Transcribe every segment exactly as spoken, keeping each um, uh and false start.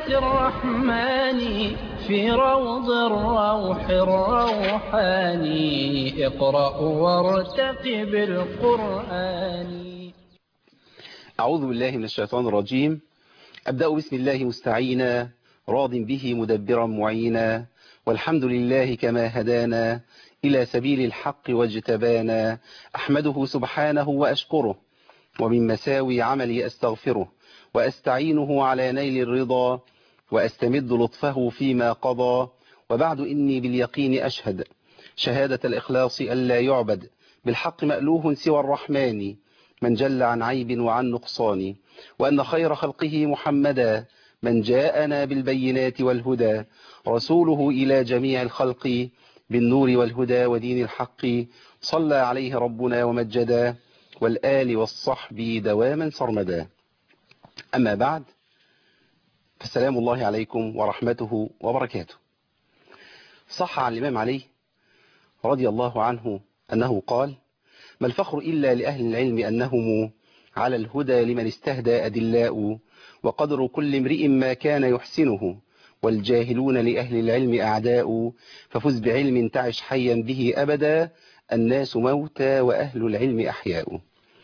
آيات الرحمن في روض الروح الروحاني. اقرأ وارتقب القرآن. أعوذ بالله من الشيطان الرجيم. أبدأ بسم الله مستعينا، راض به مدبرا معينا، والحمد لله كما هدانا إلى سبيل الحق واجتبانا. أحمده سبحانه وأشكره، ومن مساوي عملي أستغفره، وأستعينه على نيل الرضا، وأستمد لطفه فيما قضى. وبعد إني باليقين أشهد شهادة الإخلاص ألا يعبد بالحق مألوه سوى الرحمن، من جل عن عيب وعن نقصان، وأن خير خلقه محمدا من جاءنا بالبينات والهدى، رسوله إلى جميع الخلق بالنور والهدى ودين الحق. صلى عليه ربنا ومجدا، والآل والصحب دواما سرمدا. أما بعد، فالسلام الله عليكم ورحمته وبركاته. صح عن الإمام علي رضي الله عنه أنه قال: ما الفخر إلا لأهل العلم أنهم على الهدى لمن استهدى أدلاء، وقدر كل امرئ ما كان يحسنه، والجاهلون لأهل العلم أعداء، ففز بعلم تعش حيا به أبدا، الناس موتى وأهل العلم أحياء.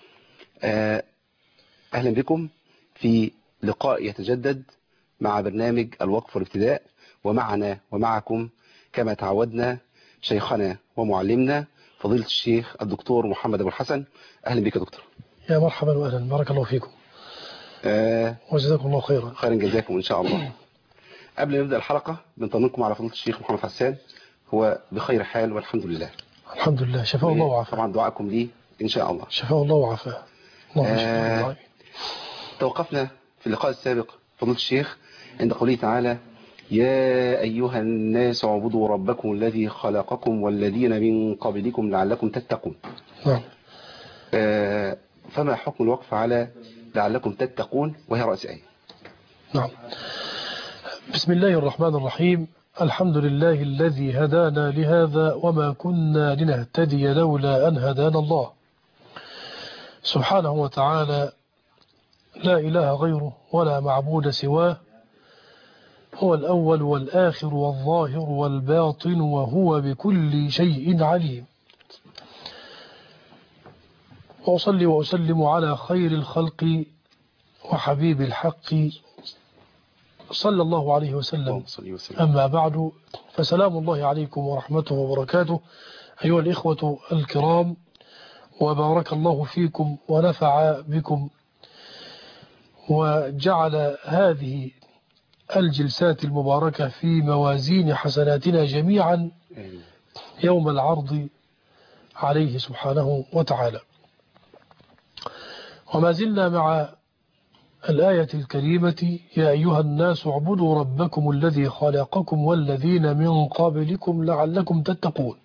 أهلا بكم في لقاء يتجدد مع برنامج الوقف والابتداء، ومعنا ومعكم كما تعودنا شيخنا ومعلمنا فضيلة الشيخ الدكتور محمد أبو الحسن. أهلا بك يا دكتور. يا مرحبا وأهلا، بارك الله فيكم. آه وجزاكم الله خيرا. خيرا جزاكم إن شاء الله. قبل ما نبدأ الحلقة بنطمنكم على فضيلة الشيخ محمد حسان، هو بخير حال والحمد لله. الحمد لله، شفاه الله وعافاه. طبعا دعاءكم لي إن شاء الله. شفاه الله وعافاه. اللهم آه توقفنا في اللقاء السابق فضيلة الشيخ عند قوله تعالى: يا أيها الناس اعبدوا ربكم الذي خلقكم والذين من قبلكم لعلكم تتقون. نعم. آه فما حكم الوقف على لعلكم تتقون وهي رأس آية؟ نعم. بسم الله الرحمن الرحيم. الحمد لله الذي هدانا لهذا وما كنا لنهتدي لولا أن هدانا الله. سبحانه وتعالى لا إله غيره ولا معبود سواه، هو الأول والآخر والظاهر والباطن وهو بكل شيء عليم. وأصلي وأسلم على خير الخلق وحبيب الحق صلى الله عليه وسلم. أما بعد، فسلام الله عليكم ورحمته وبركاته أيها الإخوة الكرام، وبارك الله فيكم ونفع بكم، وجعل هذه الجلسات المباركة في موازين حسناتنا جميعا يوم العرض عليه سبحانه وتعالى. وما زلنا مع الآية الكريمة: يا أيها الناس اعبدوا ربكم الذي خلقكم والذين من قبلكم لعلكم تتقون.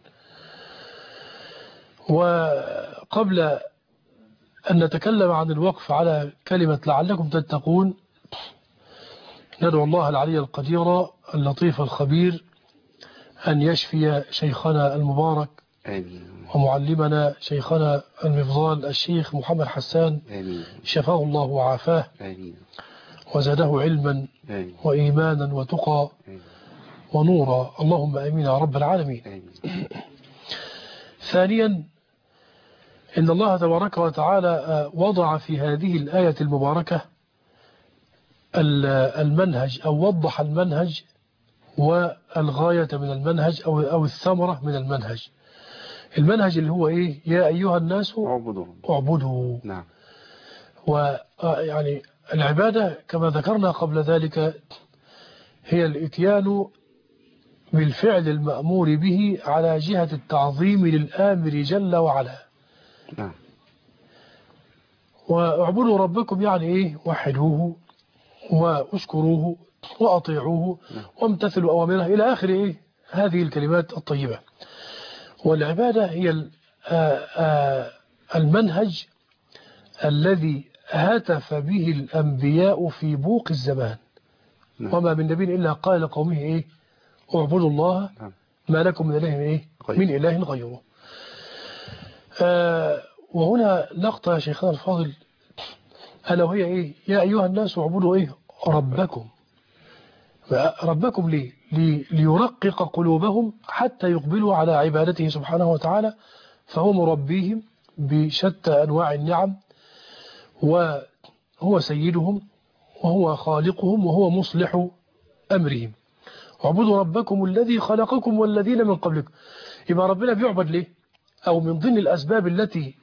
وقبل أن نتكلم عن الوقف على كلمة لعلكم تتقون، ندعو الله العلي القدير اللطيف الخبير أن يشفي شيخنا المبارك آمين. ومعلمنا شيخنا المفضال الشيخ محمد حسان. آمين. شفاه الله وعافاه. آمين. وزاده علما. آمين. وإيمانا وتقى. آمين. ونورا، اللهم آمين يا رب العالمين. آمين. ثانيا، إن الله تبارك وتعالى وضع في هذه الآية المباركة المنهج، أو وضح المنهج والغاية من المنهج، أو أو الثمرة من المنهج. المنهج اللي هو إيه؟ يا أيها الناس اعبدوا. اعبدوا. نعم. ويعني العبادة كما ذكرنا قبل ذلك هي الإتيان بالفعل المأمور به على جهة التعظيم للآمر جل وعلا. نعم. واعبدوا ربكم يعني إيه؟ وحدوه واشكروه وأطيعوه وامتثلوا أوامره إلى آخر إيه؟ هذه الكلمات الطيبة. والعبادة هي المنهج الذي هتف به الأنبياء في بوق الزمان. وما من نبي إلا قال لقومه إيه؟ اعبدوا الله ما لكم من إله إيه؟ من إله غيره. آه وهنا لقطة يا شيخنا الفاضل، ألا وهي إيه؟ يا أيها الناس اعبدوا إيه؟ ربكم. ربكم ليه؟ لي ليرقق قلوبهم حتى يقبلوا على عبادته سبحانه وتعالى، فهو مربيهم بشتى أنواع النعم، وهو سيدهم وهو خالقهم وهو مصلح أمرهم. اعبدوا ربكم الذي خلقكم والذين من قبلكم. يبقى ربنا بيعبد ليه؟ أو من ضمن الأسباب التي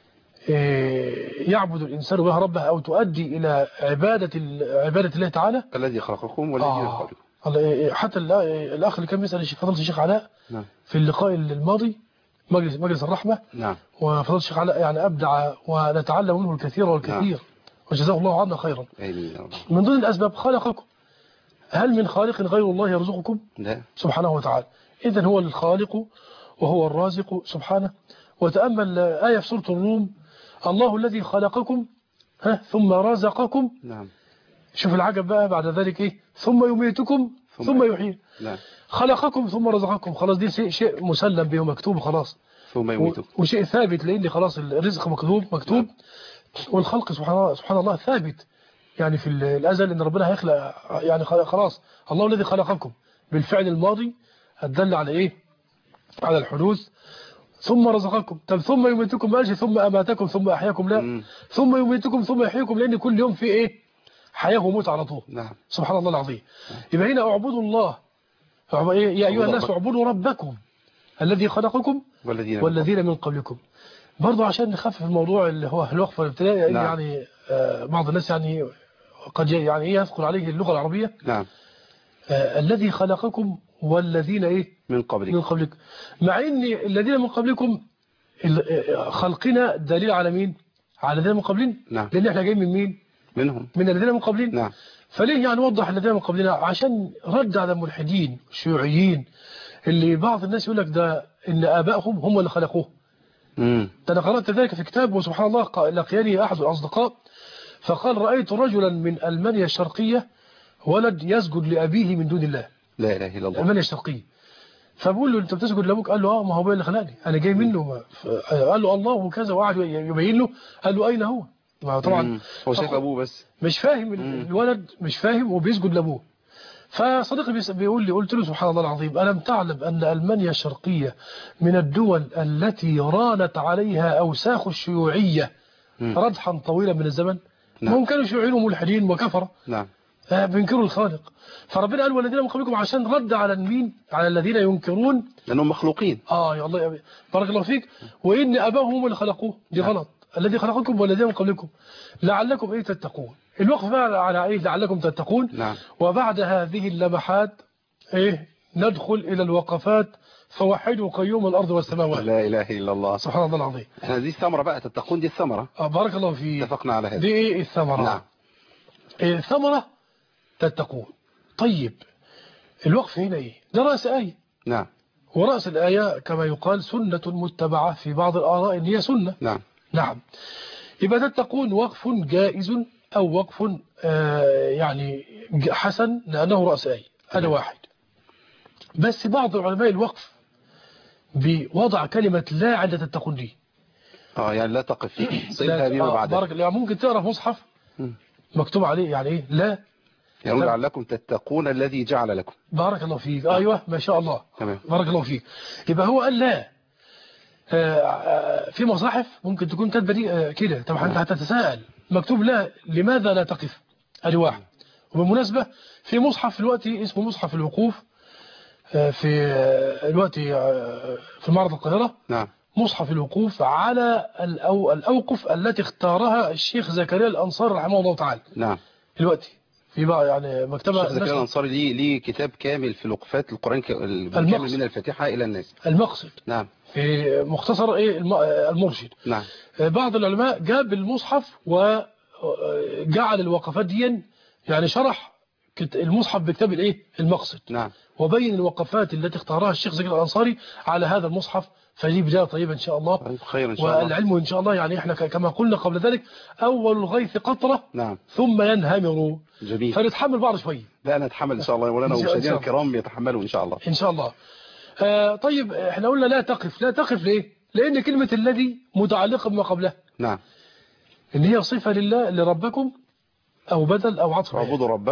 يعبد الإنسان بها ربه أو تؤدي إلى عبادة عبادة الله تعالى الذي خلقكم والذين من آه. قبلكم. حتى الأخ اللي كان بيسأل فضيلة الشيخ علاء نعم. في اللقاء الماضي مجلس مجلس الرحمة، نعم. وفضيلة الشيخ علاء يعني أبدع ونتعلم منه الكثير والكثير. نعم. وجزاه الله عنا خيرا. آمين. من ضمن الأسباب خلقكم. هل من خالق غير الله يرزقكم؟ لا. سبحانه وتعالى. إذن هو الخالق وهو الرازق سبحانه. وتأمل آية في سورة الروم: الله الذي خلقكم ها ثم رزقكم. نعم. شوف العجب بقى بعد ذلك إيه؟ ثم يميتكم ثم, ثم يحيي. نعم. خلقكم ثم رزقكم، خلاص دي شيء, شيء مسلم به ومكتوب خلاص. ثم يميتكم. وشيء ثابت لأن خلاص الرزق مكتوب مكتوب. نعم. والخلق سبحان الله سبحان الله ثابت يعني في الأزل إن ربنا هيخلق يعني خلاص. الله الذي خلقكم بالفعل الماضي الدل على إيه؟ على الحدوث. ثم رزقكم. طب ثم يميتكم ماشي، ثم أماتكم ثم أحياكم لا. مم. ثم يميتكم ثم يحييكم، لأن كل يوم في إيه؟ حياة وموت على طول. نعم. سبحان الله العظيم. يبقى هنا اعبدوا الله. يا أيها الناس اعبدوا ربكم الذي خلقكم والذين, والذين من قبلكم. برضو عشان نخفف الموضوع اللي هو الوقف الابتدائي. نعم. يعني آه بعض الناس يعني قد يعني إيه يثقل عليه اللغة العربية. نعم. آه الذي خلقكم والذين إيه؟ من قبلكم. من قبلكم. مع إن الذين من قبلكم خلقنا دليل على مين؟ على الذين من قبلنا. نعم. لأن احنا جايين من مين؟ منهم. من الذين من قبلنا. نعم. فليه يعني نوضح الذين من قبلنا؟ عشان رد على الملحدين الشيوعيين اللي بعض الناس يقول لك ده إن آبائهم هم اللي خلقوه. امم ده أنا قرأت ذلك في كتاب، وسبحان الله لقياني أحد الأصدقاء فقال: رأيت رجلا من ألمانيا الشرقية ولد يسجد لأبيه من دون الله. لا إله إلا الله. ألمانيا الشرقية. فبقول له: أنت بتسجد لأبوك؟ قال له: آه، ما هو اللي خلقني، أنا جاي منه. قال له: الله وكذا، وقعد يبين له. قال له: أين هو؟ طبعا هو شايف أبوه بس مش فاهم. مم. الولد مش فاهم وبيسجد لأبوه. فصديقي بيقول لي، قلت له: سبحان الله العظيم، ألم تعلم أن ألمانيا الشرقية من الدول التي رانت عليها أوساخ الشيوعية ردحا طويلا من الزمن؟ نعم. هم كانوا شيوعيين وملحدين وكفرة. نعم. بينكروا الخالق. فربنا قال: والذين من قبلكم، عشان رد على المين؟ على الذين ينكرون لأنهم مخلوقين. آه يا الله بارك الله فيك. وإن أباهم هم اللي خلقوه، دي نعم. غلط. الذي خلقكم والذين من قبلكم لعلكم إيه تتقون. الوقف بقى على إيه؟ لعلكم تتقون. نعم. وبعد هذه اللمحات إيه ندخل إلى الوقفات. فوحدوا قيوم الأرض والسماوات. لا إله إلا الله. سبحان الله العظيم. احنا دي الثمرة بقى، تتقون دي الثمرة. آه بارك الله فيك. اتفقنا على هذا. دي إيه الثمرة؟ نعم. إيه الثمرة؟ تتقون. طيب الوقف هنا إيه؟ ده رأس آية. نعم. ورأس الآية كما يقال سنة متبعة في بعض الآراء إن هي سنة. نعم. نعم. يبقى تتقون وقف جائز أو وقف آه يعني حسن لأنه رأس آية. هذا نعم. واحد. بس بعض علماء الوقف بوضع كلمة لا عند تتقون دي. اه يعني لا تقف صلها بما بعدها. بارك الله. ممكن تقرأ في مصحف مكتوب عليه يعني إيه لا يعني لعلكم تتقون الذي جعل لكم. بارك الله فيك. أيوة ما شاء الله. تمام. بارك الله فيك. يبقى هو قال لا. في مصاحف ممكن تكون كاتبه دي كده. طبعا انت هتتساءل مكتوب لا لماذا لا تقف؟ ادي واحد. وبالمناسبه في مصحف دلوقتي اسمه مصحف الوقوف في دلوقتي في معرض القاهره. نعم. مصحف الوقوف على الأو الأوقف التي اختارها الشيخ زكريا الأنصاري رحمه الله تعالى. نعم. دلوقتي في بقى يعني مكتبه الشيخ زكريا الأنصاري ليه ليه كتاب كامل في الوقفات القرآن كامل من الفاتحة إلى الناس. المقصد. نعم. في مختصر ايه المرشد. نعم. بعض العلماء جاب المصحف وجعل الوقفات دي يعني شرح المصحف بكتاب الايه المقصد. نعم. وبين الوقفات التي اختارها الشيخ زكريا الأنصاري على هذا المصحف. فدي بداية طيبة إن شاء الله. خير إن شاء الله. والعلم إن شاء الله يعني إحنا كما قلنا قبل ذلك أول الغيث قطرة. نعم. ثم ينهمر. جميل. فنتحمل بعض شوية. لا نتحمل إن شاء الله مولانا ومشاهدينا الكرام يتحملوا إن شاء الله. إن شاء الله. آه طيب إحنا قلنا لا تقف. لا تقف ليه؟ لأن كلمة الذي متعلقة بما قبلها. نعم. إن هي صفة لله لربكم أو بدل أو عطف. اعبدوا ربكم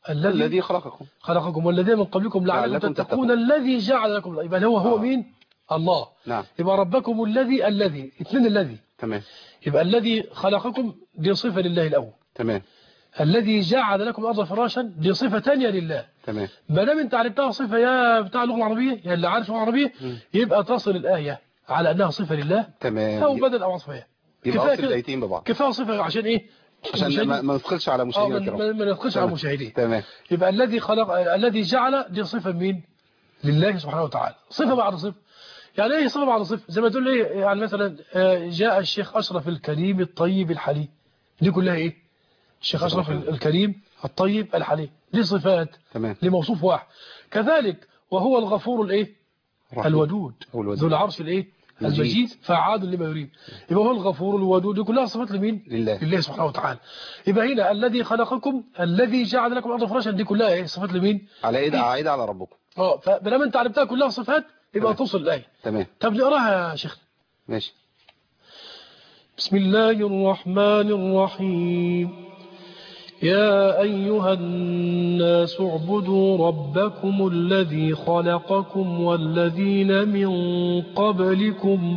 الذي خلقكم خلقكم والذين من قبلكم لعلكم تتقون الذي جعل لكم. يبقى هو هو آه. مين؟ الله. نعم. يبقى ربكم الذي الذي اثنين الذي. تمام. يبقى الذي خلقكم دي صفة لله الأول. تمام. الذي جعل لكم الأرض فراشا دي صفة ثانية لله. تمام. ما دام انت عرفتها صفة يا بتاع اللغة العربية يا اللي عارف اللغة العربية م. يبقى تصل الآية على أنها صفة لله. تمام. أو بدل أو عصفية. يبقى أصل الآيتين ببعض. كفاية صفة عشان إيه؟ عشان ما ما ندخلش على مشاهدين الكرام. ما ما ندخلش على مشاهدين. تمام. يبقى الذي خلق الذي جعل دي صفة مين؟ لله سبحانه وتعالى. صفة بعد صفة. يعني ايه صفة بعد صفة؟ زي ما تقول ايه يعني مثلا جاء الشيخ أشرف الكريم الطيب الحليم. دي كلها ايه؟ الشيخ أشرف الكريم الطيب الحليم. دي صفات. تمام. لموصوف واحد. كذلك وهو الغفور الايه؟ الودود. ذو العرش الايه؟ المجيد فعاد لما يريد. يبقى هو الغفور الودود. دي كلها صفات لمين؟ لله. لله سبحانه وتعالى. يبقى هنا الذي خلقكم الذي جعل لكم الارض فراشا دي كلها ايه؟ صفات لمين؟ على ايه؟ عايده على ربكم. اه فبلما انت عرفتها كلها صفات يبقى توصل الايه. تمام. طب نقراها يا شيخ. ماشي. بسم الله الرحمن الرحيم. يا أيها الناس اعبدوا ربكم الذي خلقكم والذين من قبلكم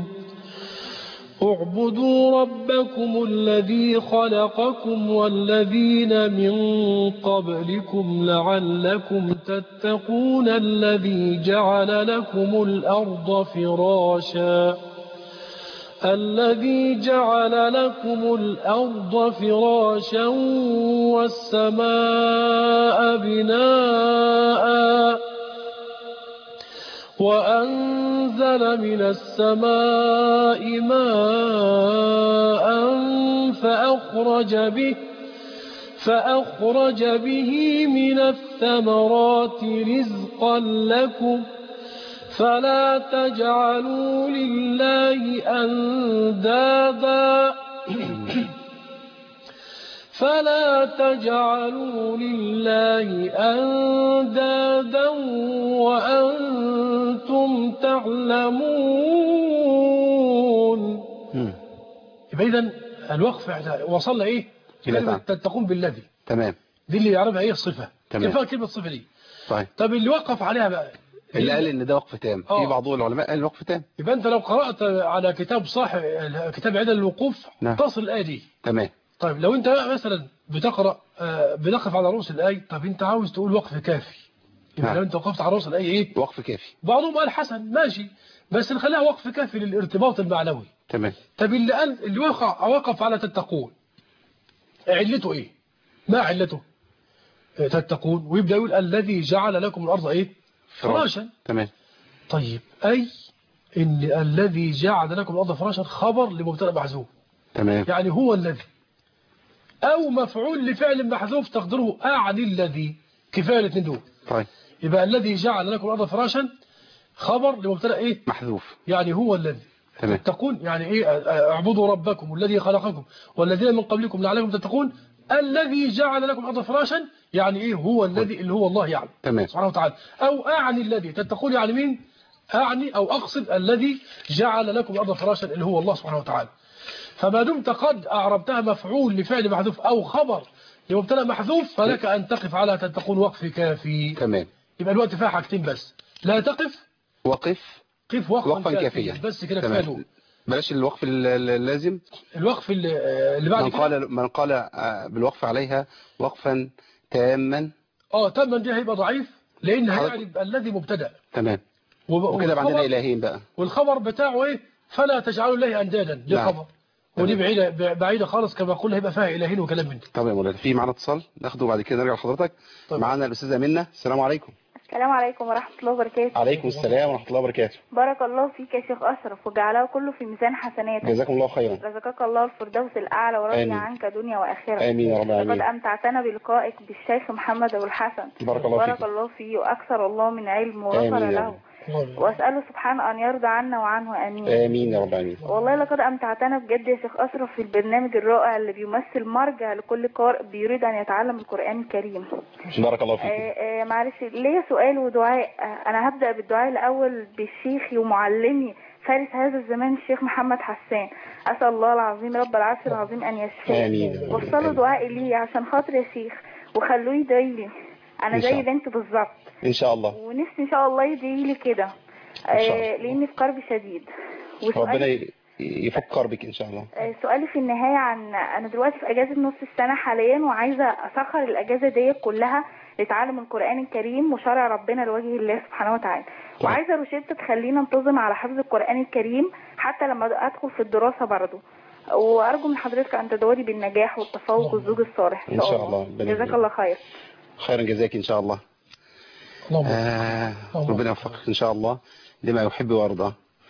اعبدوا ربكم الذي خلقكم والذين من قبلكم لعلكم تتقون الذي جعل لكم الأرض فراشا الذي جعل لكم الأرض فراشا والسماء بناء وأنزل من السماء ماء فأخرج به فأخرج به من الثمرات رزقا لكم فلا تجعلوا لله أندادا فلا تجعلوا لله أندادا وأنتم تعلمون. يبقى إذن الوقف وصلنا إيه؟ كلمة تتقون بالذي. تمام. دي اللي يعرفها إيه الصفة. تمام. كيف كلمة الصفة دي؟ طيب. طب اللي وقف عليها بقى اللي قال ان ده وقف تام. في بعض العلماء قال وقف تام. يبقى انت لو قرأت على كتاب صاحب كتاب عدل الوقوف نعم. تصل الآية دي. تمام. طيب لو انت مثلا بتقرأ بنقف على رؤوس الآية طب انت عاوز تقول وقف كافي يبقى نعم. لو انت وقفت على رؤوس الآية ايه وقف كافي. بعضهم قال حسن ماشي بس نخليها وقف كافي للارتباط المعنوي. تمام. طب اللي قال اللي وقع وقف على تتقون علته ايه؟ ما علته؟ تتقون ويبدأ يقول الذي جعل لكم الأرض ايه؟ فراشا. تمام. طيب أي إن الذي جعل لكم الأرض فراشا خبر لمبتدأ محذوف. تمام. يعني هو الذي أو مفعول لفعل محذوف تقدره أعني الذي كفاية الاثنين دول. طيب. يبقى الذي جعل لكم الأرض فراشا خبر لمبتدأ إيه؟ محذوف. يعني هو الذي. تمام. تتقون يعني إيه؟ اعبدوا ربكم الذي خلقكم والذين من قبلكم لعلكم تتقون الذي جعل لكم الأرض فراشا يعني إيه هو الذي اللي هو الله يعني. تمام. سبحانه وتعالى. أو أعني الذي تتقون يعني مين؟ أعني أو أقصد الذي جعل لكم الأرض فراشا اللي هو الله سبحانه وتعالى. فما دمت قد أعربتها مفعول لفعل محذوف أو خبر لمبتدأ محذوف فلك أن تقف على تتقون وقف كافي. تمام. يبقى الوقت فيها حاجتين بس لا تقف وقف قف وقفا, وقفا كافيا بس كده كفايه. بلاش الوقف اللازم الوقف اللي بعد من قال من قال بالوقف عليها وقفا تاما. اه تاما دي هيبقى ضعيف لان هيعرب الذي مبتدا. تمام. وكده بعدين الهين بقى والخبر بتاعه ايه فلا تجعلوا الله اندادا دي نعم. خبر ودي بعيده بعيده خالص كما قلنا هيبقى فيها الهين وكلام من ده. طب يا مولانا في معانا اتصال ناخده بعد كده نرجع لحضرتك. معانا الاستاذه منى. السلام عليكم. السلام عليكم ورحمة الله وبركاته. عليكم السلام ورحمة الله وبركاته. بارك الله فيك يا شيخ أشرف وجعله كله في ميزان حسناتك. جزاكم الله خيرا. رزقك الله الفردوس الأعلى ورضي عنك دنيا وآخرة. آمين يا رب العالمين. لقد أمتعتنا بلقائك بالشيخ محمد أبو الحسن. بارك الله فيك. بارك الله فيه وأكثر الله من علم وغفر له. وأسأله سبحانه أن يرضى عنا وعنه آمين. آمين يا رب العالمين. والله لقد أمتعتنا بجد يا شيخ أشرف في البرنامج الرائع اللي بيمثل مرجع لكل قارئ بيريد أن يتعلم القرآن الكريم. بارك الله فيك. آه آه معلش ليا سؤال ودعاء. آه أنا هبدأ بالدعاء الأول بالشيخ ومعلمي فارس هذا الزمان الشيخ محمد حسان. أسأل الله العظيم رب العرش العظيم أن يشفيه. آمين. وصلوا دعائي لي عشان خاطر يا شيخ وخلوه يدعي لي انا زي بنت بالظبط ان شاء الله، ونفسي ان شاء الله يدعي لي كده آه لاني في كرب شديد. ربنا يفكر بك ان شاء الله. آه سؤالي في النهايه عن انا دلوقتي في اجازه نص السنه حاليا، وعايزه اسخر الاجازه دي كلها لتعلم القران الكريم وشرع ربنا لوجه الله سبحانه وتعالى. طيب. وعايزه روشته تخلينا انتظم على حفظ القران الكريم حتى لما ادخل في الدراسه برضه، وارجو من حضرتك ان تدعوا لي بالنجاح والتفوق والزوج الصالح ان شاء الله. جزاك الله خير. خيرا جزاك ان شاء الله. آه ربنا يوفقك ان شاء الله لما يحب ويرضى.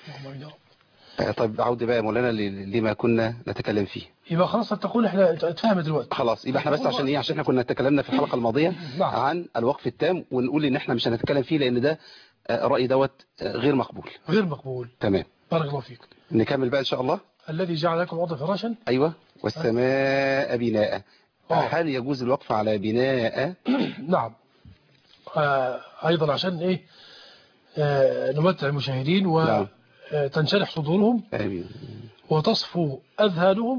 آه طيب عودة بقى يا مولانا لما كنا نتكلم فيه. يبقى خلاص تقول احنا اتفهم دلوقتي. خلاص يبقى احنا بس عشان ايه، عشان احنا كنا تكلمنا في الحلقة الماضية عن الوقف التام، ونقول ان احنا مش هنتكلم فيه لان ده رأي دوت غير مقبول. غير مقبول. تمام. بارك الله فيك. نكمل بقى ان شاء الله. الذي جعل لكم الارض فراشا. ايوه. والسماء بناء. هل يجوز الوقف على بناء؟ نعم. آه ايضا عشان ايه آه نمتع المشاهدين وتنشرح صدورهم. امين. وتصفو اذهانهم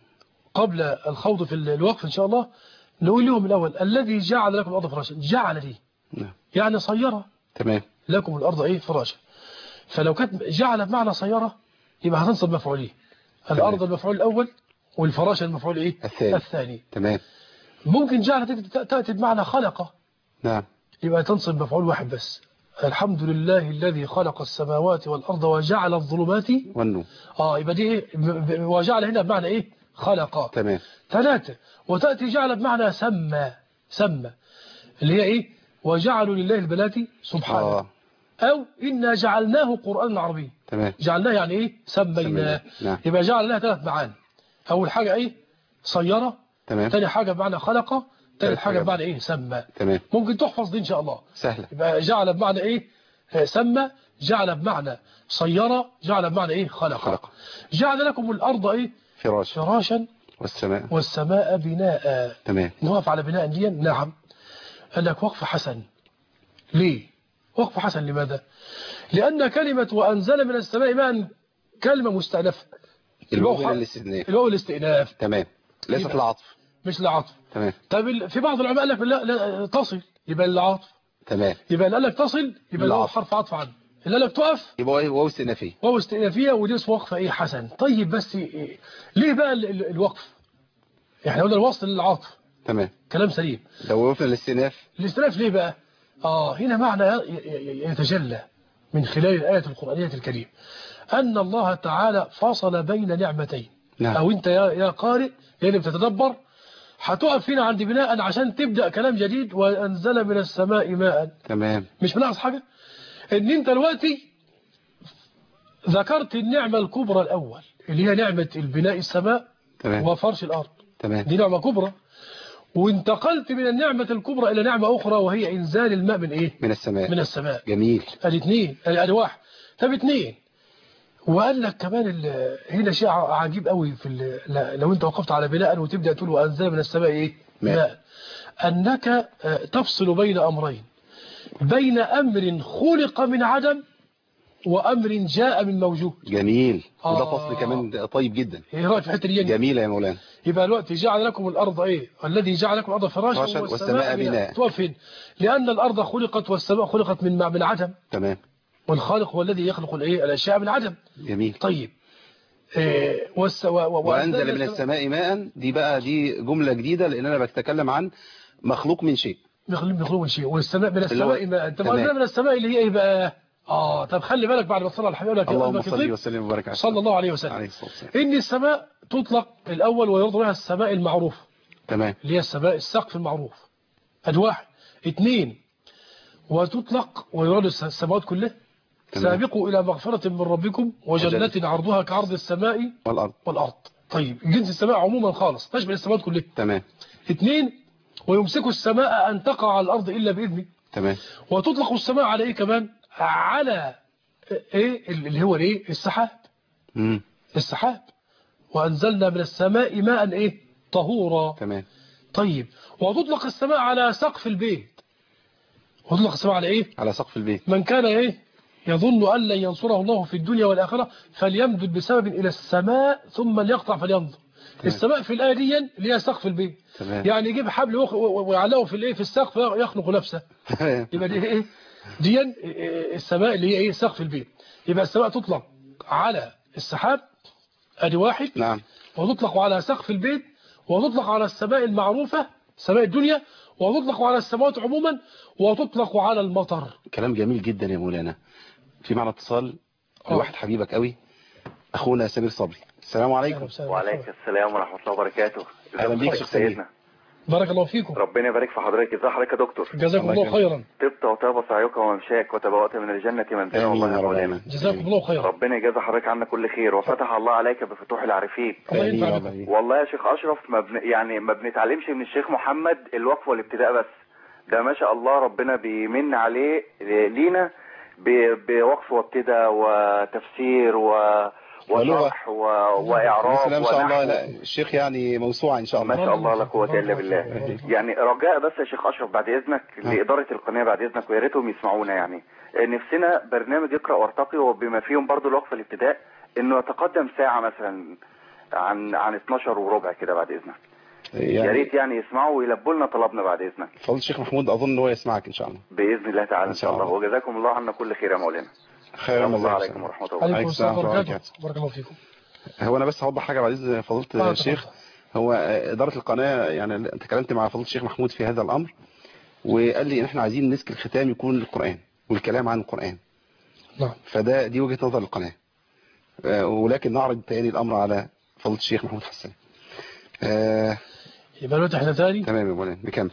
قبل الخوض في الوقف ان شاء الله. نقول لهم الاول الذي جعل لكم الارض فراشا، جعل لي نعم. يعني صيرها. تمام. لكم الارض ايه فراشا، فلو كانت جعل بمعنى صيرها يبقى هتنصب مفعولين، الارض المفعول الاول والفراش المفعول ايه الثاني. الثاني. تمام. ممكن جعل تأتي بمعنى خلقه. نعم. يبقى تنصب مفعول واحد بس. الحمد لله الذي خلق السماوات والارض وجعل الظلمات والنور. اه يبقى دي ايه وجعل هنا بمعنى ايه خلق. تمام. ثلاثة. وتأتي جعل بمعنى سمى، سمى اللي هي ايه وجعلوا لله البنات سبحانه. آه. او إنا جعلناه قرآنا عربيا. تمام. جعلناه يعني ايه سميناه. نعم. يبقى جعل لها ثلاث معاني. اول حاجة ايه صيرة. تمام. ثاني حاجة بمعنى خلقة. ثالث حاجة بمعنى ايه سمى. تمام. ممكن تحفظ دي ان شاء الله. سهلة. يبقى جعل بمعنى ايه سمى، جعل بمعنى صيرة، جعل بمعنى ايه خلق. خلق. جعل لكم الارض ايه فراشا. فراشا والسماء والسماء بناء. تمام. نوقف على بناء دي. نعم. قال لك وقف حسن. ليه وقف حسن؟ لماذا؟ لأن كلمة وأنزل من السماء ماء كلمة مستأنفة. الواو الاستئناف. الواو الاستئناف. تمام. ليست العطف. مش العطف. تمام. طب في بعض العلماء قال لك لا, لا تصل يبقى العطف. تمام. يبقى اللي قال لك تصل يبقى الواو حرف عطف عنه، اللي قال لك تقف يبقى واو استئنافية. واو استئنافية ودي اسمها وقفة ايه حسن. طيب بس إيه؟ ليه بقى ال ال الوقف؟ احنا قلنا الوصل للعطف. تمام. كلام سليم. لو وقفنا الاستئناف. الاستئناف ليه بقى؟ اه هنا معنى يتجلى من خلال الآية القرآنية الكريمة أن الله تعالى فصل بين نعمتين. نعم. أو أنت يا يا قارئ يا اللي بتتدبر هتقف هنا عند بناء عشان تبدأ كلام جديد وأنزل من السماء ماء. تمام. مش بناقص حاجة إن أنت دلوقتي ذكرت النعمة الكبرى الأول اللي هي نعمة البناء السماء. تمام. وفرش الأرض. تمام. دي نعمة كبرى، وانتقلت من النعمة الكبرى إلى نعمة أخرى وهي إنزال الماء من إيه؟ من السماء. من السماء. جميل. الاثنين ادي واحد. طب اثنين. وقال لك كمان هنا شيء عجيب قوي في لو انت وقفت على بناء وتبدا تقول وانزل من السماء ايه ماء، انك تفصل بين امرين، بين امر خلق من عدم وامر جاء من موجود. جميل. آه. وده فصل كمان طيب جدا. ايه رايك في الحته دي؟ جميله يا مولانا. يبقى الوقت جعل لكم الارض ايه الذي جعل لكم الارض فراشا والسماء, والسماء بناء. توفين لان الارض خلقت والسماء خلقت من من عدم. تمام. والخالق هو الذي يخلق الايه الاشياء من عدم. جميل. طيب إيه والس... و... و... وانزل من السماء ماء، دي بقى دي جمله جديده لان انا بتكلم عن مخلوق من شيء. مخلوق من شيء. والسماء من السماء ماء. انت ما من السماء اللي هي ايه بقى؟ اه طب خلي بالك بعد ما تصلي على الحبيب لك اللهم صل وسلم وبارك عليه صلى الله عليه وسلم ان السماء تطلق الاول ويرضى بها السماء المعروفه. تمام. اللي هي السماء السقف المعروف. ادي واحد. اثنين وتطلق ويراد السماوات كلها. سابقوا الى مغفرة من ربكم وجنة عرضها كعرض السماء والارض. والارض. طيب جنس السماء عموما خالص تشمل السماوات كلها. تمام. اثنين ويمسك السماء ان تقع على الارض الا باذنه. تمام. وتطلق السماء على ايه كمان؟ على ايه اللي هو ايه السحاب. امم السحاب. وانزلنا من السماء ماء ايه طهورا. تمام. طيب وتطلق السماء على سقف البيت. وتطلق السماء على ايه؟ على سقف البيت. من كان ايه يظن ان لن ينصره الله في الدنيا والاخره فليمدد بسبب الى السماء ثم ليقطع فلينظر. السماء في الآية دي اللي هي سقف البيت. تمام. يعني يجيب حبل ويعلقه في الايه في السقف يخنق نفسه. يبقى دي ايه دي السماء اللي هي ايه سقف البيت. يبقى السماء تطلق على السحاب ادي واحد. نعم. وتطلق على سقف البيت، وتطلق على السماء المعروفة سماء الدنيا، وتطلق على السماوات عموما، وتطلق على المطر. كلام جميل جدا يا مولانا. في معنا اتصال لواحد حبيبك قوي، اخونا سمير صبري. السلام عليكم. وعليكم السلام ورحمة الله وبركاته. اهلا بيك شيخ سمير. بارك الله فيكم. ربنا يبارك في حضرتك. ازي حضرتك يا دكتور؟ جزاكم الله خيرا. طبت وطاب سعيك وممشاك وتبوأت من الجنة منزلا. والله يا مولانا جزاكم الله خيرا. ربنا يجازي حضرتك عنا كل خير وفتح الله عليك بفتوح العارفين. الله ينفع بكم. والله يا شيخ اشرف ما بن... يعني ما بنتعلمش من الشيخ محمد الوقف والابتداء بس، ده ما شاء الله ربنا بيمن عليه لينا ب... بوقف وابتداء وتفسير و وشرح و... واعراب ما شاء الله. لا الشيخ يعني موسوعه ان شاء الله. ما شاء الله لا قوه الا بالله. يعني رجاء بس يا شيخ اشرف بعد اذنك لاداره القناه بعد اذنك ويا ريتهم يسمعونا، يعني نفسنا برنامج اقرا وارتقي وبما فيهم برضو الوقفه الابتداء انه يتقدم ساعه مثلا عن عن اتناشر وربع كده بعد اذنك. يعني يا ريت يعني يسمعوا ويلبوا لنا طلبنا بعد اذنك. فضل الشيخ محمود اظن هو يسمعك ان شاء الله باذن الله تعالى ان شاء الله. وجزاكم الله عنا كل خير يا مولانا. خير الله عليكم ورحمه الله وبركاته. عليكم السلام ورحمه الله وبركاته. بارك الله فيكم. هو انا بس هوضح حاجه بعد اذن فضيله الشيخ. هو اداره القناه يعني تكلمت مع فضيله الشيخ محمود في هذا الامر، وقال لي ان احنا عايزين مسك الختام يكون القران والكلام عن القران. نعم. فده دي وجهه نظر القناه، ولكن نعرض تاني الامر على فضيله الشيخ محمود حسان. آه يبقى دلوقتي احنا تاني تمام يا مولانا نكمل.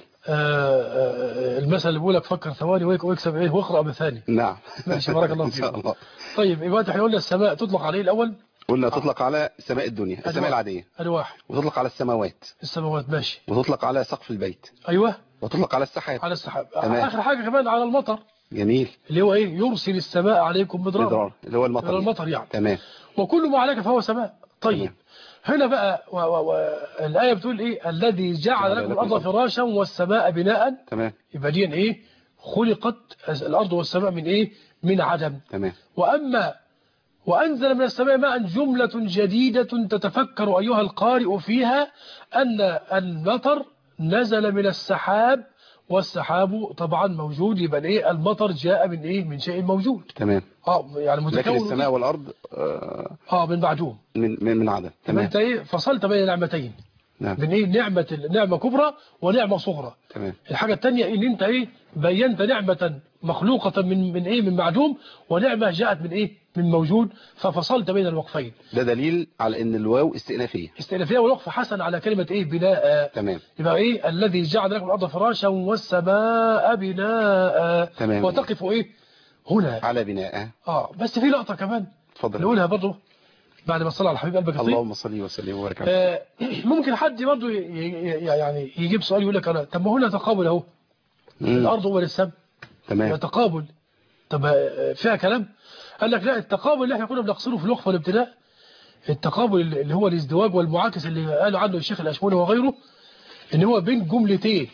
المثل اللي بيقول لك فكر ثواني واكسب ايه واقرا بثاني. نعم ماشي بارك الله فيك. طيب يبقى احنا قلنا السماء تطلق عليه الاول، قلنا تطلق على سماء الدنيا السماء العاديه ادي واحد، وتطلق على السماوات السماوات ماشي، وتطلق على سقف البيت ايوه، وتطلق على السحاب على السحاب. اخر حاجه كمان على المطر. جميل. اللي هو ايه يرسل السماء عليكم مدرارا، اللي هو المطر. المطر يعني. تمام. وكل ما عليك فهو سماء. طيب تمام. هنا بقى و و و الآية بتقول إيه الذي جعل لكم الأرض فراشا والسماء بناء. تمام. يبقى دي إيه خلقت الأرض والسماء من إيه من عدم. تمام. وأما وأنزل من السماء ماء جملة جديدة تتفكر أيها القارئ فيها أن المطر نزل من السحاب، والسحاب طبعا موجود، يبقى ايه المطر جاء من ايه من شيء موجود. تمام. اه يعني متكون. لكن السماء والارض اه, آه من معدوم، من من, من عدم. تمام. انت ايه فصلت بين نعمتين. نعم. من ايه نعمه نعمه كبرى ونعمه صغرى. تمام. الحاجه الثانيه ان انت ايه بينت نعمه مخلوقه من من ايه من معدوم، ونعمه جاءت من ايه من موجود، ففصلت بين الوقفين. ده دليل على ان الواو استئنافيه. استئنافيه والوقف حسن على كلمه ايه بناء. تمام. يبقى ايه الذي جعل لكم الارض فراشا والسماء بناء. تمام. وتقف ايه هنا على بناء. اه بس في لقطه كمان اتفضل نقولها برضه بعد ما صلى على الحبيب قلبك الطيب. اللهم صل وسلم وبارك عليه. آه ممكن حد برضه يعني يجيب سؤال يقول لك انا طب ما هنا تقابل اهو الارض والسماء. تمام. تقابل طب فيها كلام. قال لك لا، التقابل اللي احنا كنا بنقصده في الوقف والابتداء، التقابل اللي هو الازدواج والمعاكس اللي قالوا عنه الشيخ الاشموني وغيره، ان هو بين جملتين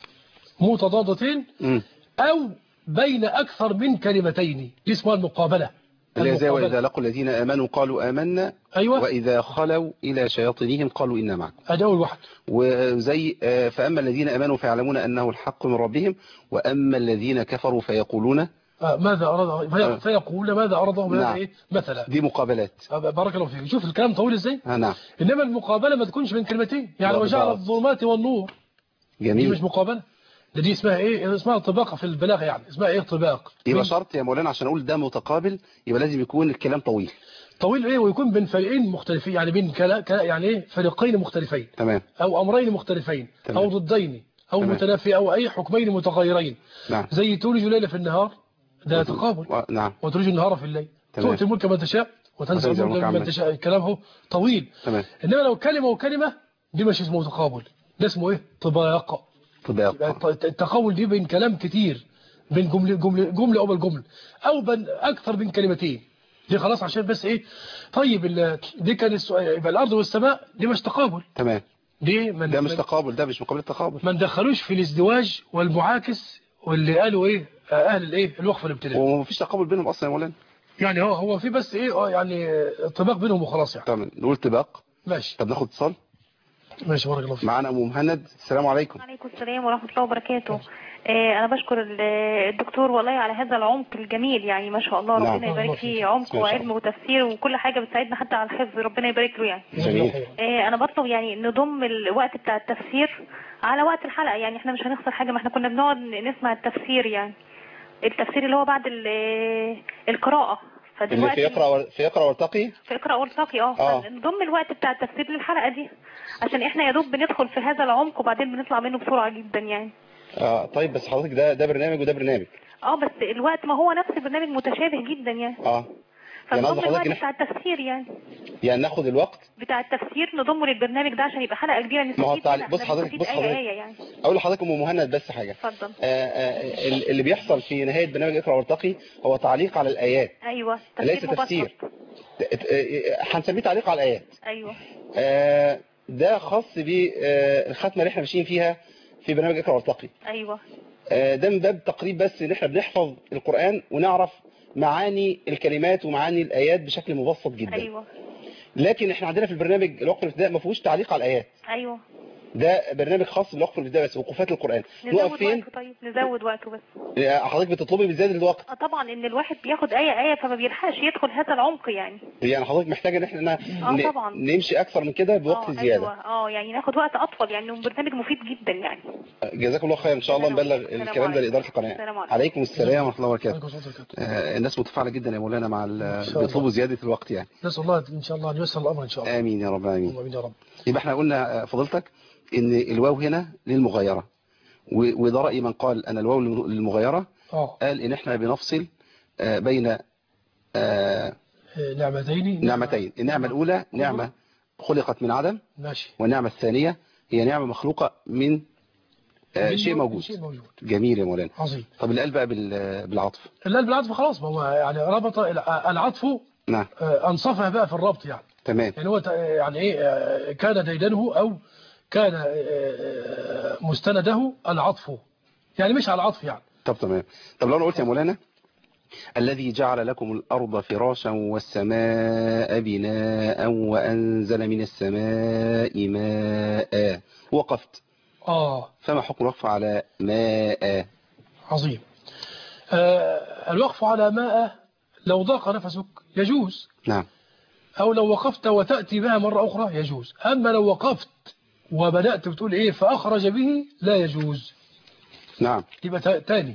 متضادتين م. او بين اكثر من كلمتين، دي اسمها المقابله. اللي زي واذا لقوا الذين امنوا قالوا آمنا. أيوة. واذا خلوا الى شياطينهم قالوا إنا معكم. ادي اول واحد. وزي فاما الذين امنوا فيعلمون انه الحق من ربهم واما الذين كفروا فيقولون آه ماذا أراد في... فيقول ماذا أراد نعم. إيه مثلا. دي مقابلات. آه بارك الله فيك. شوف الكلام طويل ازاي. آه نعم. انما المقابله ما تكونش من كلمتين، يعني وجعل الظلمات والنور. جميل. دي مش مقابله، ده دي اسمها ايه اسمها طباقه في البلاغه، يعني اسمها ايه طباق. يبقى شرط يا مولانا عشان اقول ده متقابل يبقى لازم يكون الكلام طويل. طويل ايه ويكون بين فريقين مختلفين، يعني بين كلا... كلا يعني ايه فريقين مختلفين. تمام. او امرين مختلفين. تمام. او ضدين او متنافي او اي حكمين متغيرين. نعم. زي تولج الليل في النهار ده تقابل. و... نعم. وتولج النهار في الليل. تؤتي الملك من تشاء وتنزع الملك من تشاء. كلامه طويل. تمام. انما لو كلمه وكلمه دي مش اسمه تقابل، ده اسمه ايه طباق. طباق. التقابل دي بين كلام كتير، بين جمله جمله جمله او الجمله او بين اكثر من كلمتين، دي خلاص عشان بس ايه. طيب دي كان السؤال. يبقى الارض والسماء دي مش تقابل. تمام. دي من ده مش تقابل، ده مش مقابله تقابل. ما ندخلوش في الازدواج والمعاكس واللي قالوا ايه اهل الايه الوقف الابتدائي. وما فيش تقابل بينهم اصلا يا مولانا. يعني هو هو في بس ايه يعني طباق بينهم وخلاص يعني. تمام. نقول طباق. ماشي. طب ناخد اتصال. ماشي بارك الله فيك. معانا ام مهند. السلام عليكم. وعليكم السلام ورحمة الله وبركاته. آه أنا بشكر الدكتور والله على هذا العمق الجميل، يعني ما شاء الله. نعم. ربنا يبارك فيه، عمق وعلم وتفسير وكل حاجة بتساعدنا حتى على الحفظ، ربنا يبارك له يعني. جميل. آه أنا بطلب يعني نضم الوقت بتاع التفسير على وقت الحلقة، يعني احنا مش هنخسر حاجة، ما احنا كنا بنقعد نسمع التفسير، يعني التفسير اللي هو بعد القراءة. اللي في يقرأ في يقرأ وارتقي في يقرأ وارتقي اه, آه. نضم الوقت بتاع التفسير للحلقة دي عشان احنا يا دوب بندخل في هذا العمق وبعدين بنطلع منه بسرعة جدا يعني. اه طيب بس حضرتك ده ده برنامج وده برنامج. اه بس الوقت ما هو نفس البرنامج متشابه جدا يعني. اه فنضم يعني الوقت بتاع التفسير يعني. يعني ناخد الوقت بتاع التفسير نضمه للبرنامج ده عشان يبقى حلقة كبيرة نستفيد منها. بص حضرتك بص حضرتك آية يعني. اقول لحضرتك ام مهند بس حاجة. اتفضل. آه آه اللي بيحصل في نهاية برنامج اقرأ وارتقي هو تعليق على الآيات. ايوه ليس تفسير. هنسميه تعليق على الآيات. ايوه. آه ده خاص بالختمة اللي احنا ماشيين فيها في برنامج اقرأ وارتقي. ايوه. آه ده من باب تقريب بس ان احنا بنحفظ القرآن ونعرف معاني الكلمات ومعاني الآيات بشكل مبسط جدا. ايوه. لكن احنا عندنا في البرنامج الوقف الابتدائي ما فيهوش تعليق على الآيات. ايوه. ده برنامج خاص بالوقف الابتدائي بس، وقوفات القرآن. نزود فين؟ وقته طيب نزود وقته بس. حضرتك بتطلبي بزيادة الوقت؟ اه طبعا ان الواحد بياخد آية آية فما بيلحقش يدخل هذا العمق يعني. يعني حضرتك محتاجة ان احنا اه طبعا نمشي اكثر من كده بوقت آه زيادة. ايوه اه يعني ناخد وقت اطول، يعني برنامج مفيد جدا يعني. جزاكم الله خير. ان شاء الله نبلغ الكلام ده لإدارة القناة. عليكم السلام ورحمة الله وبركاته. آه الناس متفاعلة جدا يا مولانا مع بيطلبوا زيادة الوقت يعني. نسأل الله ان شاء الله ان ييسر الامر ان شاء الله. امين يا رب. امين. امين يا رب. يبقى احنا قلنا فضيلتك ان الواو هنا للمغايرة، وده رأي من قال ان الواو للمغايرة. اه قال ان احنا بنفصل بين آه نعمتين. نعمتين. النعمة الاولى نعمة خلقت من عدم. ماشي. والنعمة الثانية هي نعمة مخلوقة من آه شيء موجود. شيء موجود. جميل يا مولانا. عظيم. طب اللي قال بقى بالعطف؟ اللي قال بالعطف خلاص، ما هو يعني ربط العطف. نعم. انصفها بقى في الربط يعني. تمام. يعني هو يعني ايه كان ديدنه او كان مستنده العطف، يعني مش على العطف يعني. طب تمام. طب لو انا قلت يا مولانا الذي جعل لكم الأرض فراشا والسماء بناء وأنزل من السماء ماء، وقفت آه فما حكم الوقف على ماء؟ عظيم. آه الوقف على ماء لو ضاق نفسك يجوز. نعم. أو لو وقفت وتأتي بها مرة أخرى يجوز. أما لو وقفت وبدأت بتقول إيه فأخرج به لا يجوز. نعم. يبقى تاني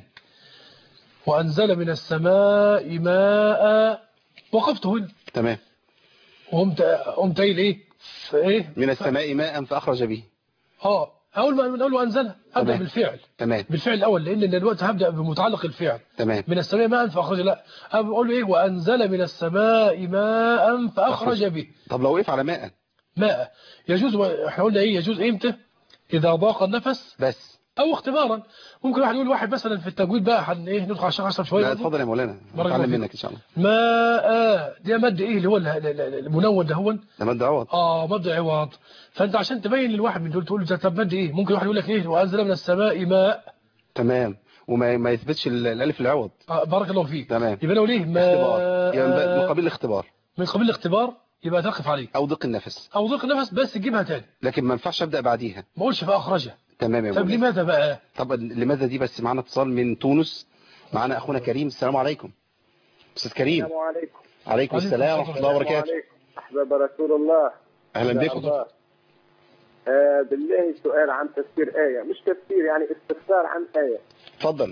وأنزل من السماء ماء، وقفت هنا. تمام. وقمت قمت قايل إيه فإيه من السماء ماء فأخرج به. آه أول ما من أول وأنزلها أبدأ تمام. بالفعل. تمام. بالفعل الأول لأن دلوقتي هبدأ بمتعلق الفعل. تمام. من السماء ماء فأخرج، لا أقول إيه وأنزل من السماء ماء فأخرج أخرج. به. طب لو وقف على ماء ماء يجوز. إحنا قلنا إيه يجوز إمتى؟ إذا ضاق النفس بس أو اختبارا. ممكن واحد يقول واحد مثلا في التجويد بقى حن إيه ندخل عشان أشرب شوية. لا اتفضل يا مولانا نتعلم منك إن شاء الله. ماء دي مد إيه اللي هو المنون ده هو ده مد عوض. آه مد عوض. فأنت عشان تبين للواحد من دول تقول له طب مد إيه، ممكن واحد يقول لك إيه وأنزل من السماء ماء. تمام. وما ما يثبتش الألف العوض. آه بارك الله فيك. تمام. يبقى لو ليه ماء يبقى من قبيل الاختبار. من قبيل الاختبار يبقى تقف عليه. أو ضيق النفس. أو ضيق النفس بس تجيبها تاني. لكن ما ينفعش أبدأ بعديها. ما أقولش فأخرجها. تمام يا طب لماذا بقى؟ طب لماذا دي بس؟ معنا اتصال من تونس، معنا أخونا كريم. السلام عليكم أستاذ كريم. السلام عليكم. عليكم السلام ورحمة الله وبركاته. أحباب رسول الله. أهلا بكم. آه بالله سؤال عن تفسير آية، مش تفسير يعني استفسار عن آية. تفضل.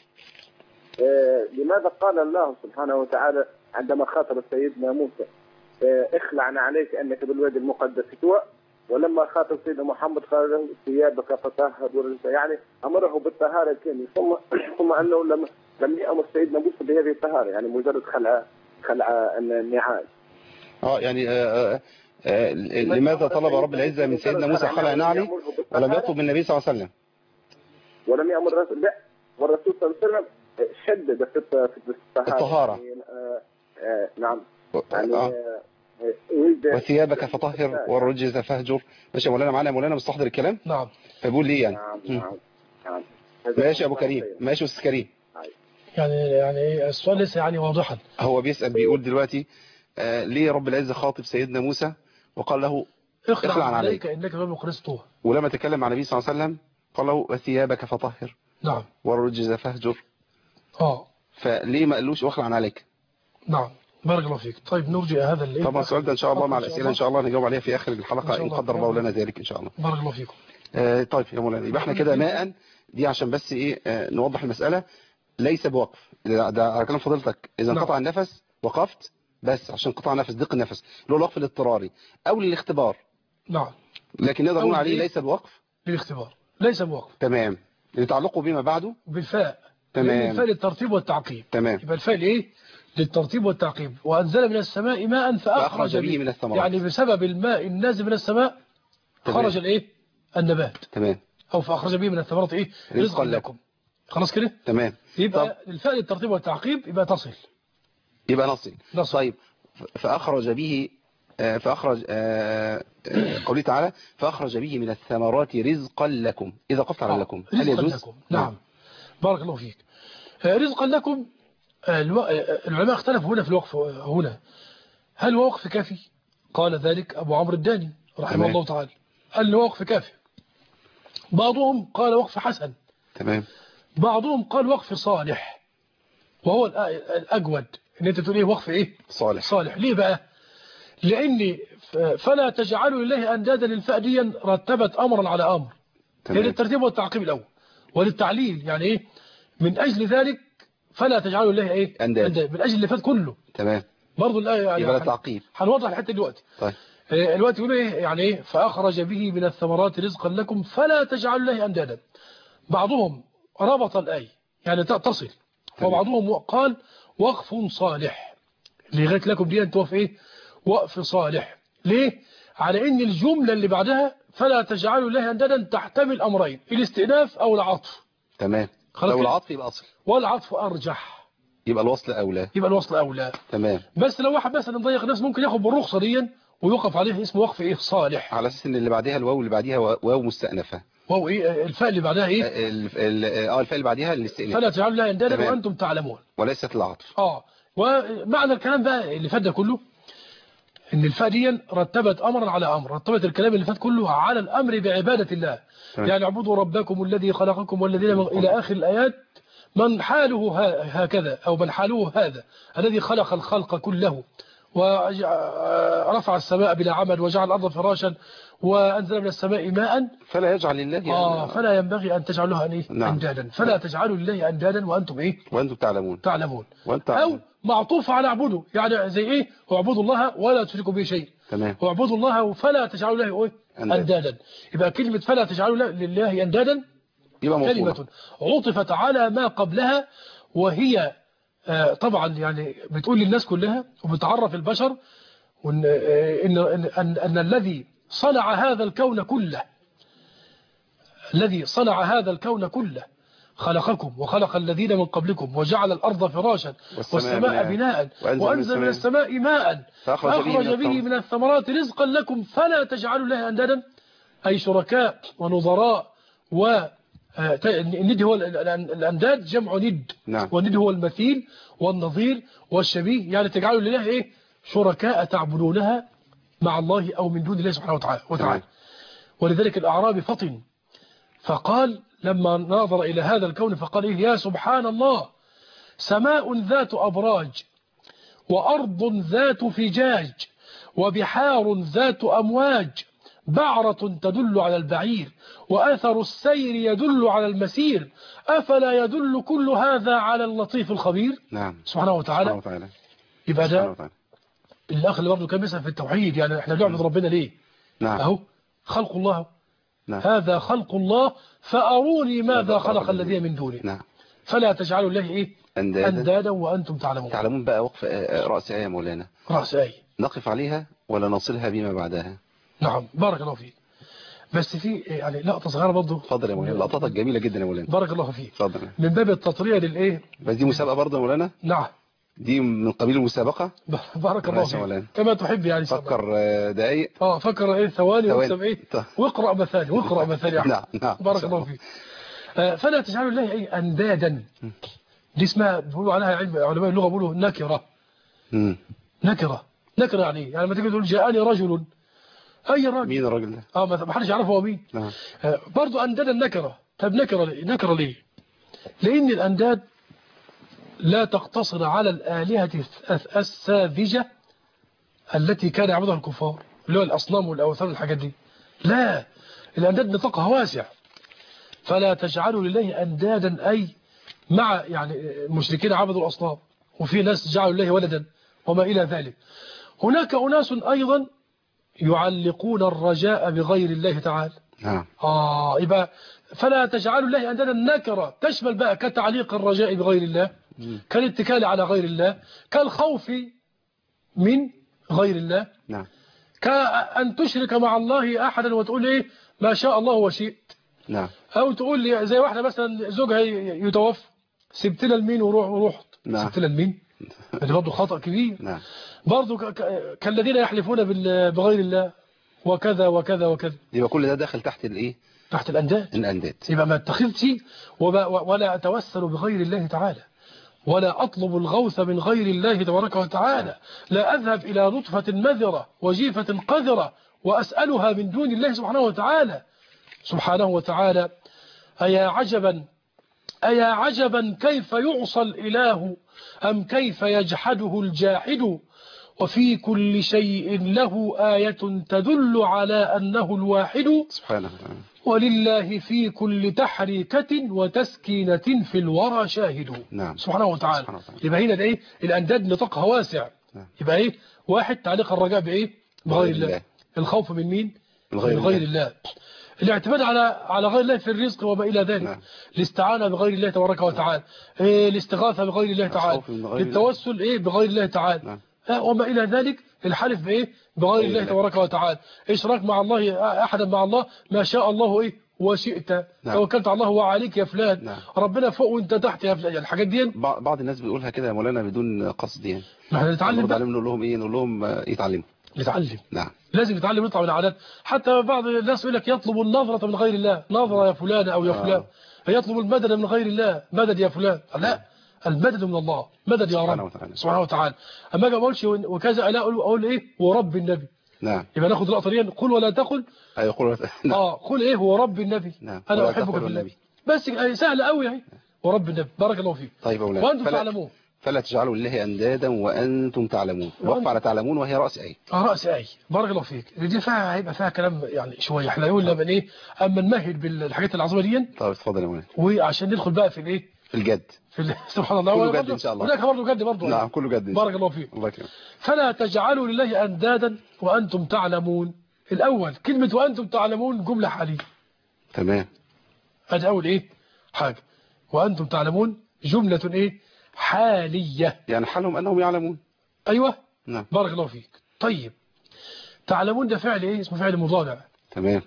آه لماذا قال الله سبحانه وتعالى عندما خاطب سيدنا موسى آه اخلعنا عليك أنك بالوادي المقدس طوى، ولما خاطب سيدنا محمد قال له ثيابك فطهر ورجلك، يعني أمره بالطهارة الكاملة، ثم ثم أنه لم لم يأمر سيدنا موسى بهذه الطهارة، يعني مجرد خلع خلع النعال. اه يعني آه آه لماذا طلب رب العزة من سيدنا موسى خلع نعله ولم يطلب من النبي صلى الله عليه وسلم؟ ولم يأمر الرسول، لا والرسول صلى الله عليه وسلم شدد في الطهارة. الطهارة. يعني آه آه نعم. يعني آه. وثيابك فطهر والرجز فاهجر. ماشي يا مولانا. معانا يا مولانا مستحضر الكلام. نعم. فبقول ليه يعني. نعم نعم نعم. ماشي يا ابو كريم. ماشي يا استاذ كريم. يعني يعني السؤال لسه يعني واضحا. هو بيسأل بيقول دلوقتي آه ليه رب العزة خاطب سيدنا موسى وقال له اخلع, اخلع عليك, عليك انك غير قرصته. ولما تكلم مع النبي صلى الله عليه وسلم قال له وثيابك فطهر نعم والرجز فاهجر. اه فليه ما قالوش واخلع عليك؟ نعم بارك الله فيك. طيب نرجع هذا اللي طبعا السؤال ده ان شاء الله مع الاسئله ان شاء الله نجاوب عليها في اخر الحلقه ان قدر الله لنا ذلك ان شاء الله. بارك الله فيكم. آه طيب يا مولانا يبقى احنا كده ماء دي عشان بس ايه آه نوضح المساله ليس بوقف ده, ده على كلام فضيلتك اذا انقطع نعم. النفس وقفت بس عشان انقطاع النفس ضيق النفس اللي هو الوقف الاضطراري او للاختبار. نعم لكن نقدر نقول عليه ليس بوقف للاختبار ليس بوقف. تمام يتعلقوا بما بعده بالفاء. تمام الفاء للترتيب والتعقيب. تمام يبقى الفاء ايه للترتيب والتعقيب. وانزل من السماء ماء فاخرج به من الثمرات يعني بسبب الماء النازل من السماء تمام. خرج الايه النبات تمام او فاخرج به من الثمرات ايه رزقا لكم. خلاص كده تمام. يبقى الفاء للترتيب والتعقيب يبقى تصل يبقى نصل, نصل. طيب فاخرج به فأخرج قوله تعالى فأخرج به من الثمرات رزقا لكم إذا قفت على لكم هل يجوز؟ لكم. نعم بارك الله فيك. رزقا لكم العلماء اختلفوا هنا في الوقف هنا هل هو وقف كافي؟ قال ذلك أبو عمرو الداني رحمه تمام. الله تعالى قال وقف كافي. بعضهم قال وقف حسن تمام. بعضهم قال وقف صالح وهو الأجود ان انت تقول ايه وقف ايه صالح صالح. ليه بقى؟ لأن فلا تجعلوا لله أندادا للفأديا رتبت أمرا على أمر هي للترتيب والتعقيب الأول وللتعليل يعني إيه من أجل ذلك فلا تجعلوا لله إيه أندادا من أجل اللي فات كله تمام برضو الآية يعني يبقى تعقيب هنوضح الحتة دلوقتي. طيب الوقت يقول إيه يعني إيه فأخرج به من الثمرات رزقا لكم فلا تجعلوا لله أندادا. بعضهم ربط الآية يعني تصل وبعضهم قال وقف صالح لغاية لكم دي أنت وقف إيه وقف صالح. ليه؟ على ان الجملة اللي بعدها فلا تجعلوا لها اندادا تحتمل امرين الاستئناف او العطف. تمام لو العطف يبقى اصل والعطف ارجح يبقى الوصل اولى يبقى الوصل اولى تمام. بس لو واحد مثلا مضيق نفسه ممكن ياخد بالرخصه دي ويوقف عليه اسمه وقف ايه صالح على اساس ان اللي بعدها الواو اللي بعديها واو مستأنفة واو ايه الفاء اللي بعدها ايه اه الفاء اللي بعديها الاستئناف فلا تجعلوا لها اندادا وانتم تعلمون وليست العطف. اه ومعنى الكلام بقى اللي فات ده كله ان الفاء دي رتبت امرا على امر رتبت الكلام اللي فات كله على الامر بعبادة الله طيب. يعني اعبدوا ربكم الذي خلقكم والذين من الى اخر الايات من حاله هكذا او من حاله هذا الذي خلق الخلق كله ورفع السماء بلا عمد وجعل الارض فراشا وانزل من السماء ماء فلا يجعل لله يعني اه فلا ينبغي ان تجعلوها ايه نعم. اندادا فلا نعم. تجعلوا لله اندادا وانتم ايه وانتم تعلمون تعلمون وانت او معطوف على اعبدوا يعني زي ايه اعبدوا الله ولا تشركوا به شيء تمام واعبدوا الله فلا تجعلوا له ايه اندادا. يبقى كلمه فلا تجعلوا لله اندادا يبقى كلمه عطفت على ما قبلها وهي آه طبعا يعني بتقول للناس كلها وبتعرف البشر وان ان ان, أن, أن الذي صنع هذا الكون كله الذي صنع هذا الكون كله خلقكم وخلق الذين من قبلكم وجعل الأرض فراشا والسماء بناء وأنزل من السماء ماء فأخرج به من الثمرات رزقا لكم فلا تجعلوا له أندادا أي شركاء ونظراء و الند هو الأنداد جمع ند نعم. والند هو المثيل والنظير والشبيه يعني تجعلوا لله إيه شركاء تعبدونها مع الله أو من دون الله سبحانه وتعالى. ولذلك الأعرابي فطن فقال لما ناظر إلى هذا الكون فقال إيه يا سبحان الله سماء ذات أبراج وأرض ذات فجاج وبحار ذات أمواج بعرة تدل على البعير وأثر السير يدل على المسير أفلا يدل كل هذا على اللطيف الخبير نعم. سبحانه وتعالى, سبحانه وتعالى. يبقى ده الأخ اللي برضه كان بيسأل في التوحيد يعني احنا بنعبد ربنا ليه نعم. أهو خلق الله نعم. هذا خلق الله فأروني ماذا خلق الذين من دونه نعم. فلا تجعلوا الله إيه أندادا, أندادا وأنتم تعلمون. تعلمون بقى وقف رأس آية مولانا رأس آية نقف عليها ولا نصلها بما بعدها. نعم بارك الله فيك. بس في يعني لقطة صغيرة برضه. اتفضل يا مولانا لقطاتك جميلة جدا يا مولانا بارك الله فيك. اتفضل من باب التطرية للإيه بس دي مسابقة برضه يا مولانا. نعم دي من قبيل المسابقة. بارك الله فيك كما تحب يعني. فكر دقايق اه فكر ايه ثواني واكتب ايه واقرأ مثالي واقرأ مثالي نعم نعم بارك الله فيك. آه فلا تجعلوا الله ايه اندادا دي اسمها بيقولوا عليها علم علماء اللغة بيقولوا نكرة. امم نكرة نكرة يعني يعني لما تيجي تقول جاءني رجل اي راجل. مين الراجل ده؟ اه ما حدش يعرفه هو مين. نعم. آه برضه انداد النكره. طب نكره ليه؟ نكره ليه؟ لان الانداد لا تقتصر على الآلهة الساذجة التي كان يعبدها الكفار اللي هو الأصنام والأوثان والحاجات دي. لا، الأنداد نطاقها واسع. فلا تجعلوا لله أندادا أي مع يعني المشركين عبدوا الأصنام وفي ناس جعلوا لله ولدا وما إلى ذلك. هناك أناس أيضا يعلقون الرجاء بغير الله تعالى. نعم. آه يبقى فلا تجعلوا لله أندادا نكرة تشمل بقى كتعليق الرجاء بغير الله، كالاتكال على غير الله، كالخوف من غير الله. نعم. كأن تشرك مع الله أحدا وتقول إيه ما شاء الله وشئت. نعم. أو تقول لي زي واحدة مثلا زوجها يتوفى سبت لها المين وروح ورحت. نعم. سبت لها المين هذا برضه خطأ كبير. نعم. برضه كالذين يحلفون بغير الله وكذا وكذا وكذا. يبقى كل ده داخل تحت الايه؟ تحت الأنداد. الأنداد. يبقى ما اتخذتش ولا أتوسل بغير الله تعالى ولا أطلب الغوث من غير الله تبارك وتعالى. لا أذهب إلى نطفة مذرة وجيفة قذرة وأسألها من دون الله سبحانه وتعالى. سبحانه وتعالى أيا عجبا أيا عجبا كيف يعصى الإله أم كيف يجحده الجاحد وفي كل شيء له آية تدل على أنه الواحد سبحانه وتعالى ولله في كل تحريكة وتسكينة في الورى شاهد. نعم. سبحانه وتعالى. يبقى هنا الايه الأنداد نطاقها واسع. نعم. يبقى ايه واحد تعليق الرجاء بايه بغير الله. الله. الخوف من مين؟ من غير, من غير الله. الله. الاعتماد على على غير الله في الرزق وما إلى ذلك. نعم. الاستعانة بغير الله تبارك وتعالى. نعم. إيه الاستغاثة بغير الله تعالى. التوسل ايه بغير الله تعالى. نعم. وما إلى ذلك الحلف بإيه بغير الله تبارك وتعالى. إشراك مع الله أحدا مع الله ما شاء الله إيه وشئت. نعم. توكلت على الله وعليك يا فلان. نعم. ربنا فوق وانت تحت يا فلان. الحاجات دي بعض الناس بيقولها كده يا مولانا بدون قصد يعني. احنا نتعلم بقى نقول لهم ايه نقول لهم يتعلموا نتعلم. نعم. لازم نتعلم نطلع من العادات. حتى بعض الناس يقول لك يطلب النظرة من غير الله نظرة يا فلان أو يا فلان. آه. يطلب المدد من غير الله مدد يا فلان. لا المدد من الله مدد يا رب سبحانه وتعالى. اما اجي اقولش وكذا لا اقول اقول ايه ورب النبي. نعم. يبقى ناخد اللقطه دي قل ولا تقل. ايوه قل ولا تقل. اه قل ايه ورب النبي. نعم. انا احبك في النبي بس سهله قوي اهي ورب النبي بارك الله فيك. طيب يا مولانا وانتم فلا تعلمون فلا تجعلوا لله اندادا وانتم تعلمون. وقف على تعلمون وهي راس ايه. اه راس ايه بارك الله فيك. دي فيها هيبقى فيها كلام يعني شويه احنا نقول لما ايه اما نمهد بالحاجات العظيمه دي. طيب اتفضل يا مولانا. وعشان ندخل بقى في الايه في الجد في سبحان الله كله جد ان شاء الله. هناك برضه جد برضه. نعم كله جد بارك الله فيك. الله يكرمك. فلا تجعلوا لله اندادا وانتم تعلمون. الاول كلمه وانتم تعلمون جمله حاليه. تمام. ادي اول ايه حاجه وانتم تعلمون جمله ايه حاليه يعني حالهم انهم يعلمون. ايوه. نعم. بارك الله فيك. طيب تعلمون ده فعل ايه اسمه فعل مضارع. تمام.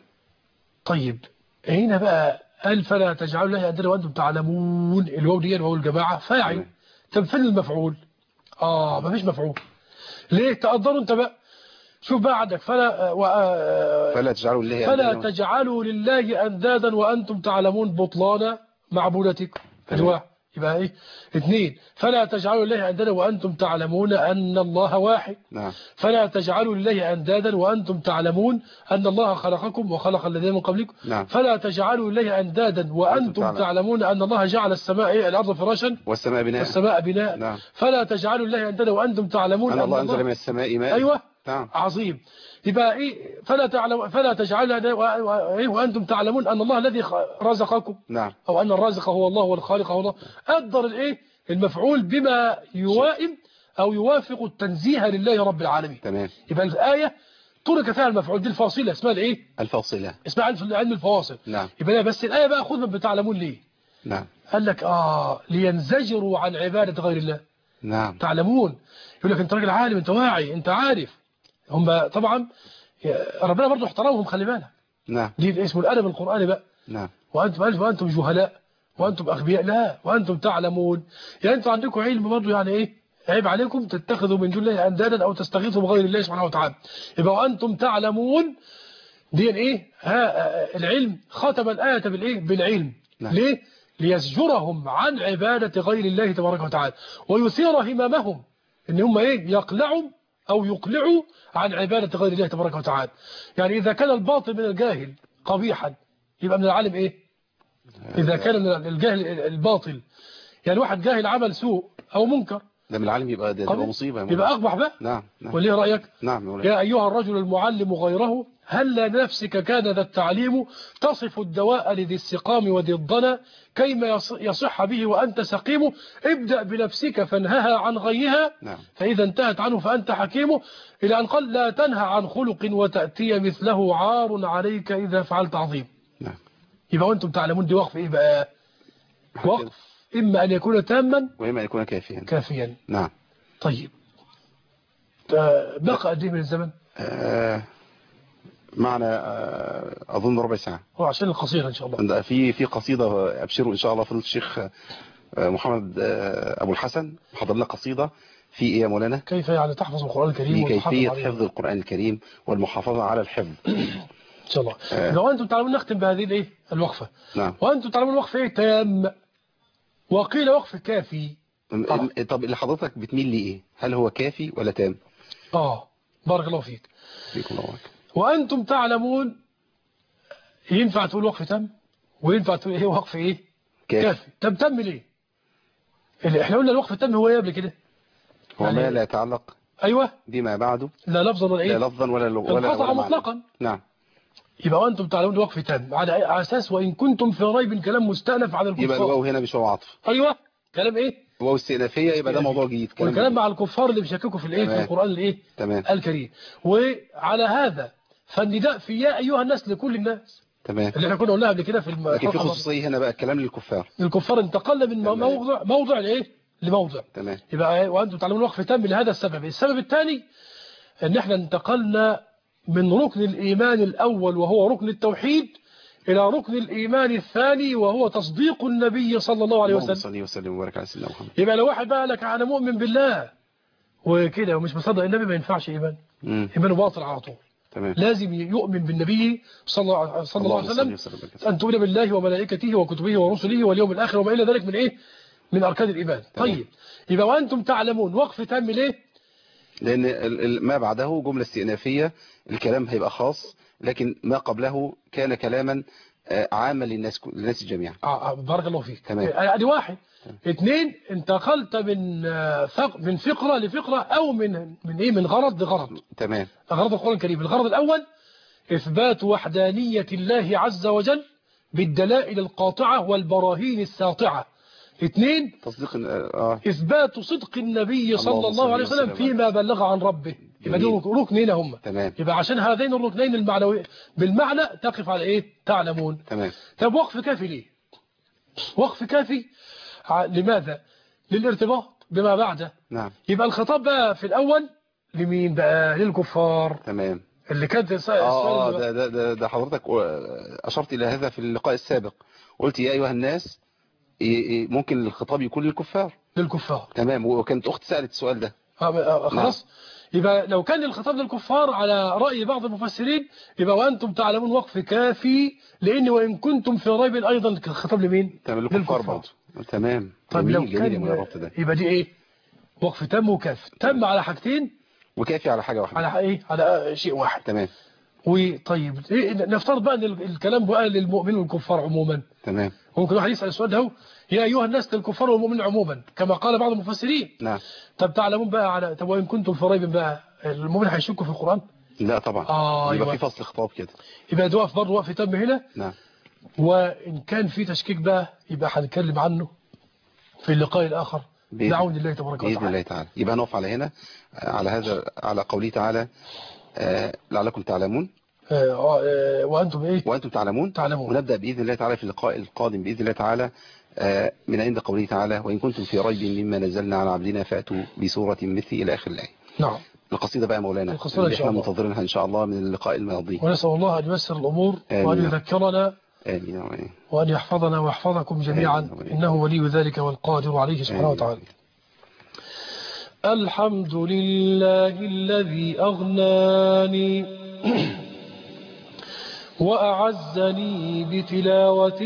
طيب هنا بقى قال فلا تجعلوا لله اندادا وانتم تعلمون الواو دي واو الجماعه فاعل. طب فين المفعول؟ اه مفيش مفعول. ليه تقدروا انت بقى شوف بقى عندك فلا و... فلا تجعلوا لله فلا تجعلوا لله اندادا وانتم تعلمون بطلان معبودتكم. الواحد يبقى ايه اثنين فلا تجعلوا لله اندادا وانتم تعلمون ان الله واحد. نعم. فلا تجعلوا لله اندادا وانتم تعلمون ان الله خلقكم وخلق الذين من قبلكم. نعم. فلا تجعلوا لله اندادا وانتم تعلم. تعلمون ان الله جعل السماء إيه؟ الارض فراشا والسماء بناء والسماء بناء. نعم. فلا تجعلوا لله اندادا وانتم تعلمون ان الله انزل من السماء ماء. ايوه. نعم. عظيم. يبقى ايه فلا تعلم فلا تجعلوا وانتم تعلمون ان الله الذي رزقكم. نعم. او ان الرازق هو الله والخالق هو الله. قدر الايه المفعول بما يوائم او يوافق التنزيه لله رب العالمين. تمام. يبقى الايه ترك فيها المفعول دي الفاصله اسمها الايه الفاصله اسمها علم الفواصل. نعم. يبقى بس الايه بقى خذ من بتعلمون ليه. نعم. قال لك اه لينزجروا عن عباده غير الله. نعم. تعلمون يقول لك انت راجل عالم انت واعي انت عارف. هم طبعا ربنا برضه احترمهم خلي بالك. نعم. دي اسمه الادب القراني بقى. نعم. وانتم الف وانتم جهلاء وانتم اغبياء لا وانتم تعلمون. يعني انتم عندكم علم برضه يعني ايه عيب عليكم تتخذوا من دون الله اندادا او تستغيثوا بغير الله سبحانه وتعالى. يبقى وانتم تعلمون دي ايه ها العلم ختم الايه بالايه بالعلم. نعم. ليه ليزجرهم عن عباده غير الله تبارك وتعالى ويثير هممهم ان هم ايه يقلعوا أو يقلعه عن عبادة غير الله تبارك وتعالى. يعني إذا كان الباطل من الجاهل قبيحا يبقى من العالم إيه؟ إذا كان من الجاهل الباطل، يعني واحد جاهل عمل سوء أو منكر ده من العالم يبقى ده تبقى مصيبة، يبقى أقبح بقى. نعم نعم. وليه رأيك؟ نعم. يا أيها الرجل المعلم غيره هل لنفسك كان ذا التعليم تصف الدواء لذي السقام وذي الضنا كيما يصح به وأنت سقيم ابدأ بنفسك فانهها عن غيها نعم. فإذا انتهت عنه فأنت حكيم إلى أن قال لا تنهى عن خلق وتأتي مثله عار عليك إذا فعلت عظيم. نعم. يبقى وأنتم تعلمون دي وقف إيه بقى؟ وقف إما أن يكون تاما وإما أن يكون كافيا. كافيا. نعم. طيب بقى قد ايه من الزمن؟ آه معنا آه أظن ربع ساعة. هو عشان القصيدة إن شاء الله. في في قصيدة أبشروا إن شاء الله فضيلة الشيخ آه محمد آه أبو الحسن حضر لنا قصيدة في إيه يا مولانا؟ كيف يعني تحفظ القرآن الكريم؟ في كيفية حفظ القرآن الكريم والمحافظة على الحفظ. إن شاء الله. آه. لو أنتم تعلمون نختم بهذه الإيه الوقفة. نعم. وأنتم تعلمون وقفة إيه تام وقيل وقف كافي. طب, طب اللي حضرتك بتميل لإيه؟ هل هو كافي ولا تام؟ آه بارك الله فيك. فيكم الله عليك. وأنتم تعلمون ينفع تقول وقف تام وينفع تقول إيه وقف إيه كافي, كافي. طب تم ليه؟ اللي إحنا قلنا الوقف التام هو إيه قبل كده؟ هو يعني ما لا يتعلق أيوة بما بعده لا لفظا ولا إيه؟ لا لفظا ولا ولا انقطع مطلقا. نعم. يبقى وأنتم تعلمون وقف تام على أساس وإن كنتم في ريب كلام مستأنف عن الكفار. يبقى الواو هنا مش هو عطف. أيوة كلام إيه؟ واو استئنافية يبقى ده موضوع جديد. والكلام مع الكفار اللي بيشككوا في الإيه في القرآن الإيه تمام. الكريم. وعلى هذا فالنداء في يا أيها الناس لكل الناس. تمام. اللي احنا كنا قلناها قبل كده في الم... لكن في خصوصية هنا بقى الكلام للكفار. الكفار انتقل من تمام. موضع موضع لإيه لموضع. تمام. يبقى وأنتم تعلمون وقف تام لهذا السبب. السبب الثاني ان احنا انتقلنا من ركن الإيمان الأول وهو ركن التوحيد إلى ركن الإيمان الثاني وهو تصديق النبي صلى الله عليه وسلم. صلى الله وسلم وبارك على سيدنا محمد. يبقى لو واحد بقى لك أنا مؤمن بالله وكده ومش مصدق النبي ما ينفعش إيمان. مم. إيمانه باطل على طول. تمام. لازم يؤمن بالنبي صلى الله, صلى الله عليه وسلم أن تؤمن بالله وملائكته وكتبه ورسله واليوم الآخر وما إلى ذلك من إيه من أركان الإيمان. تمام. طيب يبقى وأنتم تعلمون وقف تام ليه؟ لأن ما بعده جملة استئنافية الكلام هيبقى خاص لكن ما قبله كان كلاما عاما للناس للناس جميعا. آه بارك الله فيك. تمام. ادي واحد. تمام. اثنين انتقلت من من فقرة لفقرة أو من من إيه من غرض لغرض. تمام. غرض القرآن الكريم. الغرض الأول إثبات وحدانية الله عز وجل بالدلائل القاطعة والبراهين الساطعة. اثنين تصديق آه. إثبات صدق النبي صلى الله, الله عليه وسلم فيما بلغ عن ربه. يبقى دي ركنين هم. تمام. يبقى عشان هذين الركنين المعنوي بالمعنى تقف على ايه تعلمون. تمام. طب وقف كافي ليه؟ وقف كافي لماذا؟ للارتباط بما بعده. نعم. يبقى الخطاب بقى في الأول لمين بقى؟ للكفار. تمام. اللي كانت اه ده, ده, ده, ده حضرتك أشرت إلى هذا في اللقاء السابق قلت يا أيها الناس ممكن الخطاب يكون للكفار. للكفار. تمام. وكانت أخت سألت السؤال ده. آه خلاص. نعم. يبقى لو كان الخطاب للكفار على رأي بعض المفسرين يبقى وأنتم تعلمون وقف كافي لأن وإن كنتم في ريب أيضا الخطاب لمين؟ تمام للكفار برضه. تمام. طب لو كان يبقى دي إيه؟ وقف تم وكاف. تم على حاجتين وكافي على حاجة واحدة. على إيه؟ على شيء واحد. تمام. وطيب إيه نفترض بقى أن الكلام بقى للمؤمنين والكفار عموما. تمام. ممكن واحد يسأل السؤال ده يا أيها الناس للكفار والمؤمنين عموما كما قال بعض المفسرين. نعم. طب تعلمون بقى على طب وإن كنتم في ريب بقى المؤمن هيشكوا في القرآن؟ لا طبعا. آه يبقى في فصل خطاب كده. يبقى ده وقف برضه وقف تم هنا. نعم. وإن كان في تشكيك بقى يبقى هنتكلم عنه في اللقاء الآخر بعون الله تبارك وتعالى. بإذن الله تعالى. يبقى نقف على هنا على هذا على قوله تعالى آه لعلكم تعلمون. آه آه وأنتم إيه؟ وأنتم تعلمون. تعلمون. ونبدأ بإذن الله تعالى في اللقاء القادم بإذن الله تعالى آه من عند قوله تعالى وإن كنتم في ريب مما نزلنا على عبدنا فأتوا بسورة مثل إلى آخر الآية. نعم. القصيدة بقى مولانا القصيدة اللي احنا منتظرينها إن شاء الله من اللقاء الماضي. ونسأل الله أن ييسر الأمور وأن يذكرنا آمين آمين. وأن يحفظنا ويحفظكم جميعا آمين. إنه ولي ذلك والقادر عليه سبحانه وتعالى. الحمد لله الذي أغناني وأعزني بتلاوة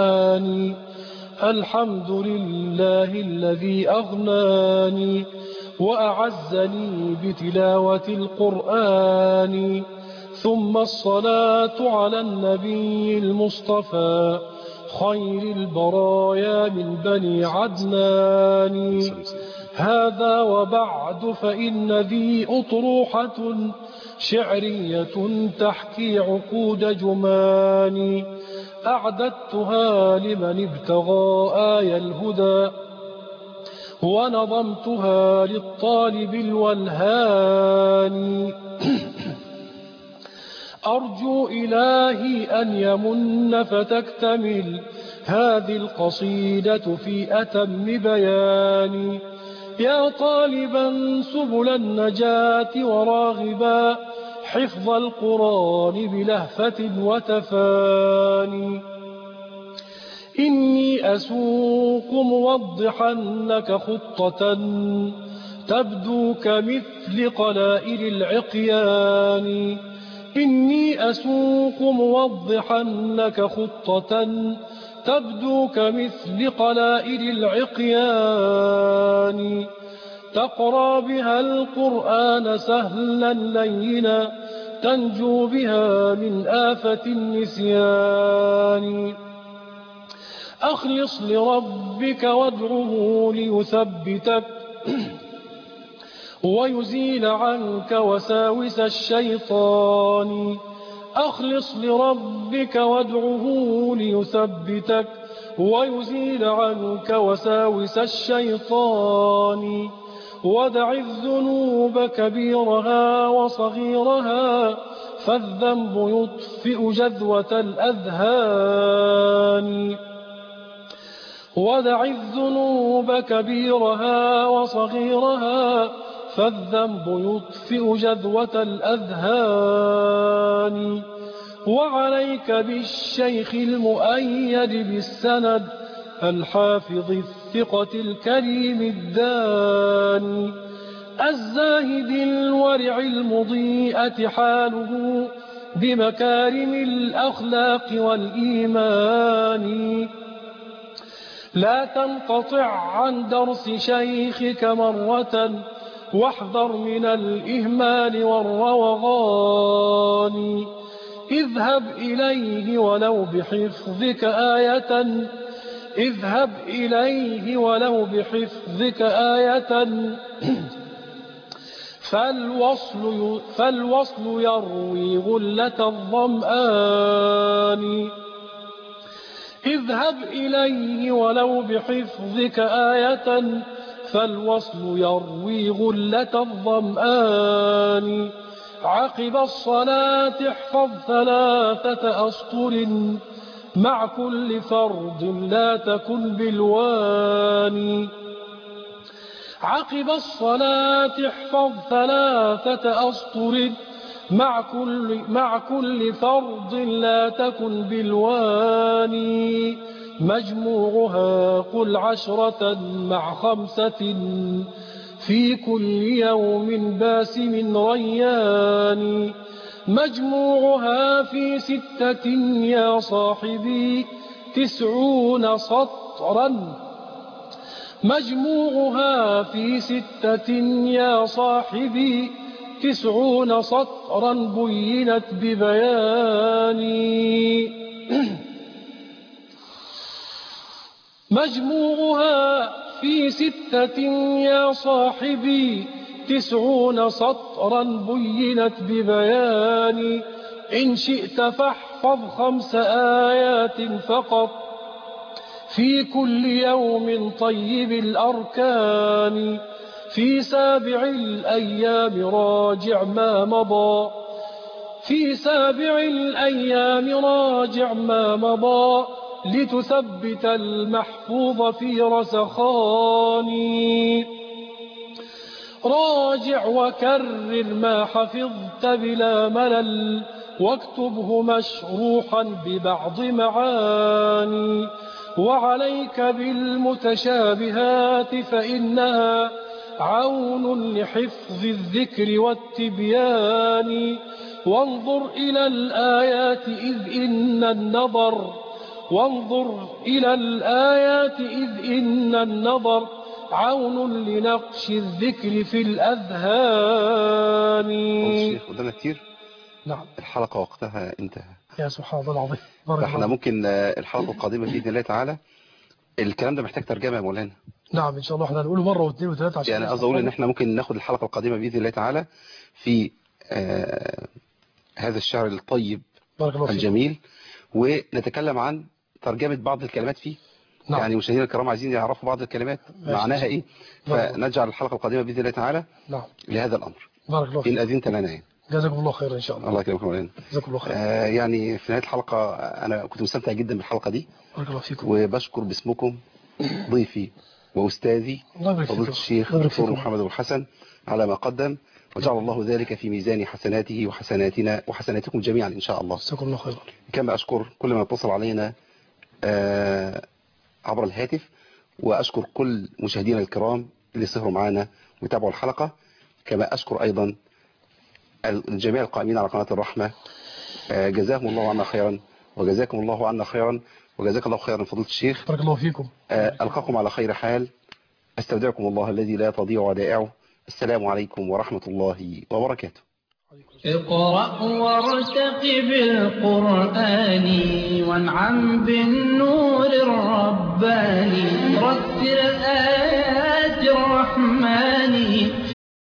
القرآن. الحمد لله الذي أغناني وأعزني بتلاوة القرآن. ثم الصلاة على النبي المصطفى خير البرايا من بني عدنان. هذا وبعد فإن ذي أطروحة شعرية تحكي عقود جمان، أعددتها لمن ابتغى آي الهدى ونظمتها للطالب الولهان. أرجو إلهي أن يمن فتكتمل هذه القصيدة في أتم بيان، يا طالبا سبل النجاة وراغبا حفظ القرآن بلهفة وتفاني. إني أسوق موضحا لك خطة تبدو كمثل قلائل العقيان. إني أسوق موضحا لك خطة تبدو كمثل قلائل العقيان، تقرأ بها القرآن سهلا لينا تنجو بها من آفة النسيان. أخلص لربك وادعه ليثبتك ويزيل عنك وساوس الشيطان. أخلص لربك وادعه ليثبتك ويزيل عنك وساوس الشيطان. ودع الذنوب كبيرها وصغيرها فالذنب يطفئ جذوة الأذهان. ودع الذنوب كبيرها وصغيرها فالذنب يطفئ جذوة الأذهان. وعليك بالشيخ المؤيد بالسند الحافظ الثقة الكريم الداني، الزاهد الورع المضيئة حاله بمكارم الأخلاق والإيمان. لا تنقطع عن درس شيخك مرة واحذر من الإهمال والروغان. اذهب إليه ولو بحفظك آية اذهب إليه ولو بحفظك آية فالوصل, فالوصل يروي غلة الظمآن. اذهب إليه ولو بحفظك آية فالوصل يروي غلة الظمآن. عقب الصلاة احفظ ثلاثة أسطر مع كل فرض لا تكن بالواني. عقب الصلاة احفظ ثلاثة أسطر مع كل, مع كل فرض لا تكن بالواني. مجموعها قل عشرة مع خمسة في كل يوم باسم ريان. مجموعها في ستة يا صاحبي تسعون سطرا. مجموعها في ستة يا صاحبي تسعون سطرا بينت ببياني. مجموعها في ستة يا صاحبي تسعون سطرا بينت ببياني. إن شئت فاحفظ خمس آيات فقط في كل يوم طيب الأركان. في سابع الأيام راجع ما مضى في سابع الأيام راجع ما مضى لتثبت المحفوظ في رسخان. راجع وكرر ما حفظت بلا ملل واكتبه مشروحا ببعض معاني. وعليك بالمتشابهات فإنها عون لحفظ الذكر والتبيان. وانظر إلى الآيات إذ إن النظر وانظر إلى الآيات إذ إن النظر عون لنقش الذكر في الأذهان. الشيخ قدامنا كتير. نعم. الحلقة وقتها انتهى. يا سبحان الله العظيم. فاحنا ممكن الحلقة القادمة بإذن الله تعالى الكلام ده محتاج ترجمة يا مولانا. نعم إن شاء الله احنا هنقوله مرة واثنين وثلاثة عشان يعني قصدي أقول إن احنا ممكن ناخد الحلقة القادمة بإذن الله تعالى في آه هذا الشعر الطيب الجميل، ونتكلم عن ترجمة بعض الكلمات فيه. نعم. يعني مشاهدينا الكرام عايزين يعرفوا بعض الكلمات معناها ايه، فنجعل الحلقة القادمة بإذن الله تعالى نعم. لهذا الأمر. بارك الله فيك. إن أذنت لنا يعني. جزاكم الله خير إن شاء الله. الله يكرمكم مولانا. جزاكم الله خير. آه يعني في نهاية الحلقة أنا كنت مستمتع جدا بالحلقة دي. بارك الله فيكم. وبشكر باسمكم ضيفي وأستاذي فضيلة الشيخ دكتور محمد أبو الحسن على ما قدم، وجعل الله ذلك في ميزان حسناته وحسناتنا وحسناتكم جميعا إن شاء الله. جزاكم الله خير. كما أشكر كل من اتصل علينا آه عبر الهاتف، وأشكر كل مشاهدينا الكرام اللي سهروا معنا وتابعوا الحلقة، كما أشكر أيضا الجميع القائمين على قناة الرحمة. آه جزاهم الله عنا خيرا وجزاكم الله عنا خيرا وجزاك الله خيرا فضيلة الشيخ. بارك الله فيكم. آه ألقاكم على خير حال، أستودعكم الله الذي لا تضيع ودائعه. السلام عليكم ورحمة الله وبركاته. اقرأ وارتقب القرآن وانعم بالنور الرباني، رتل آيات الرحمن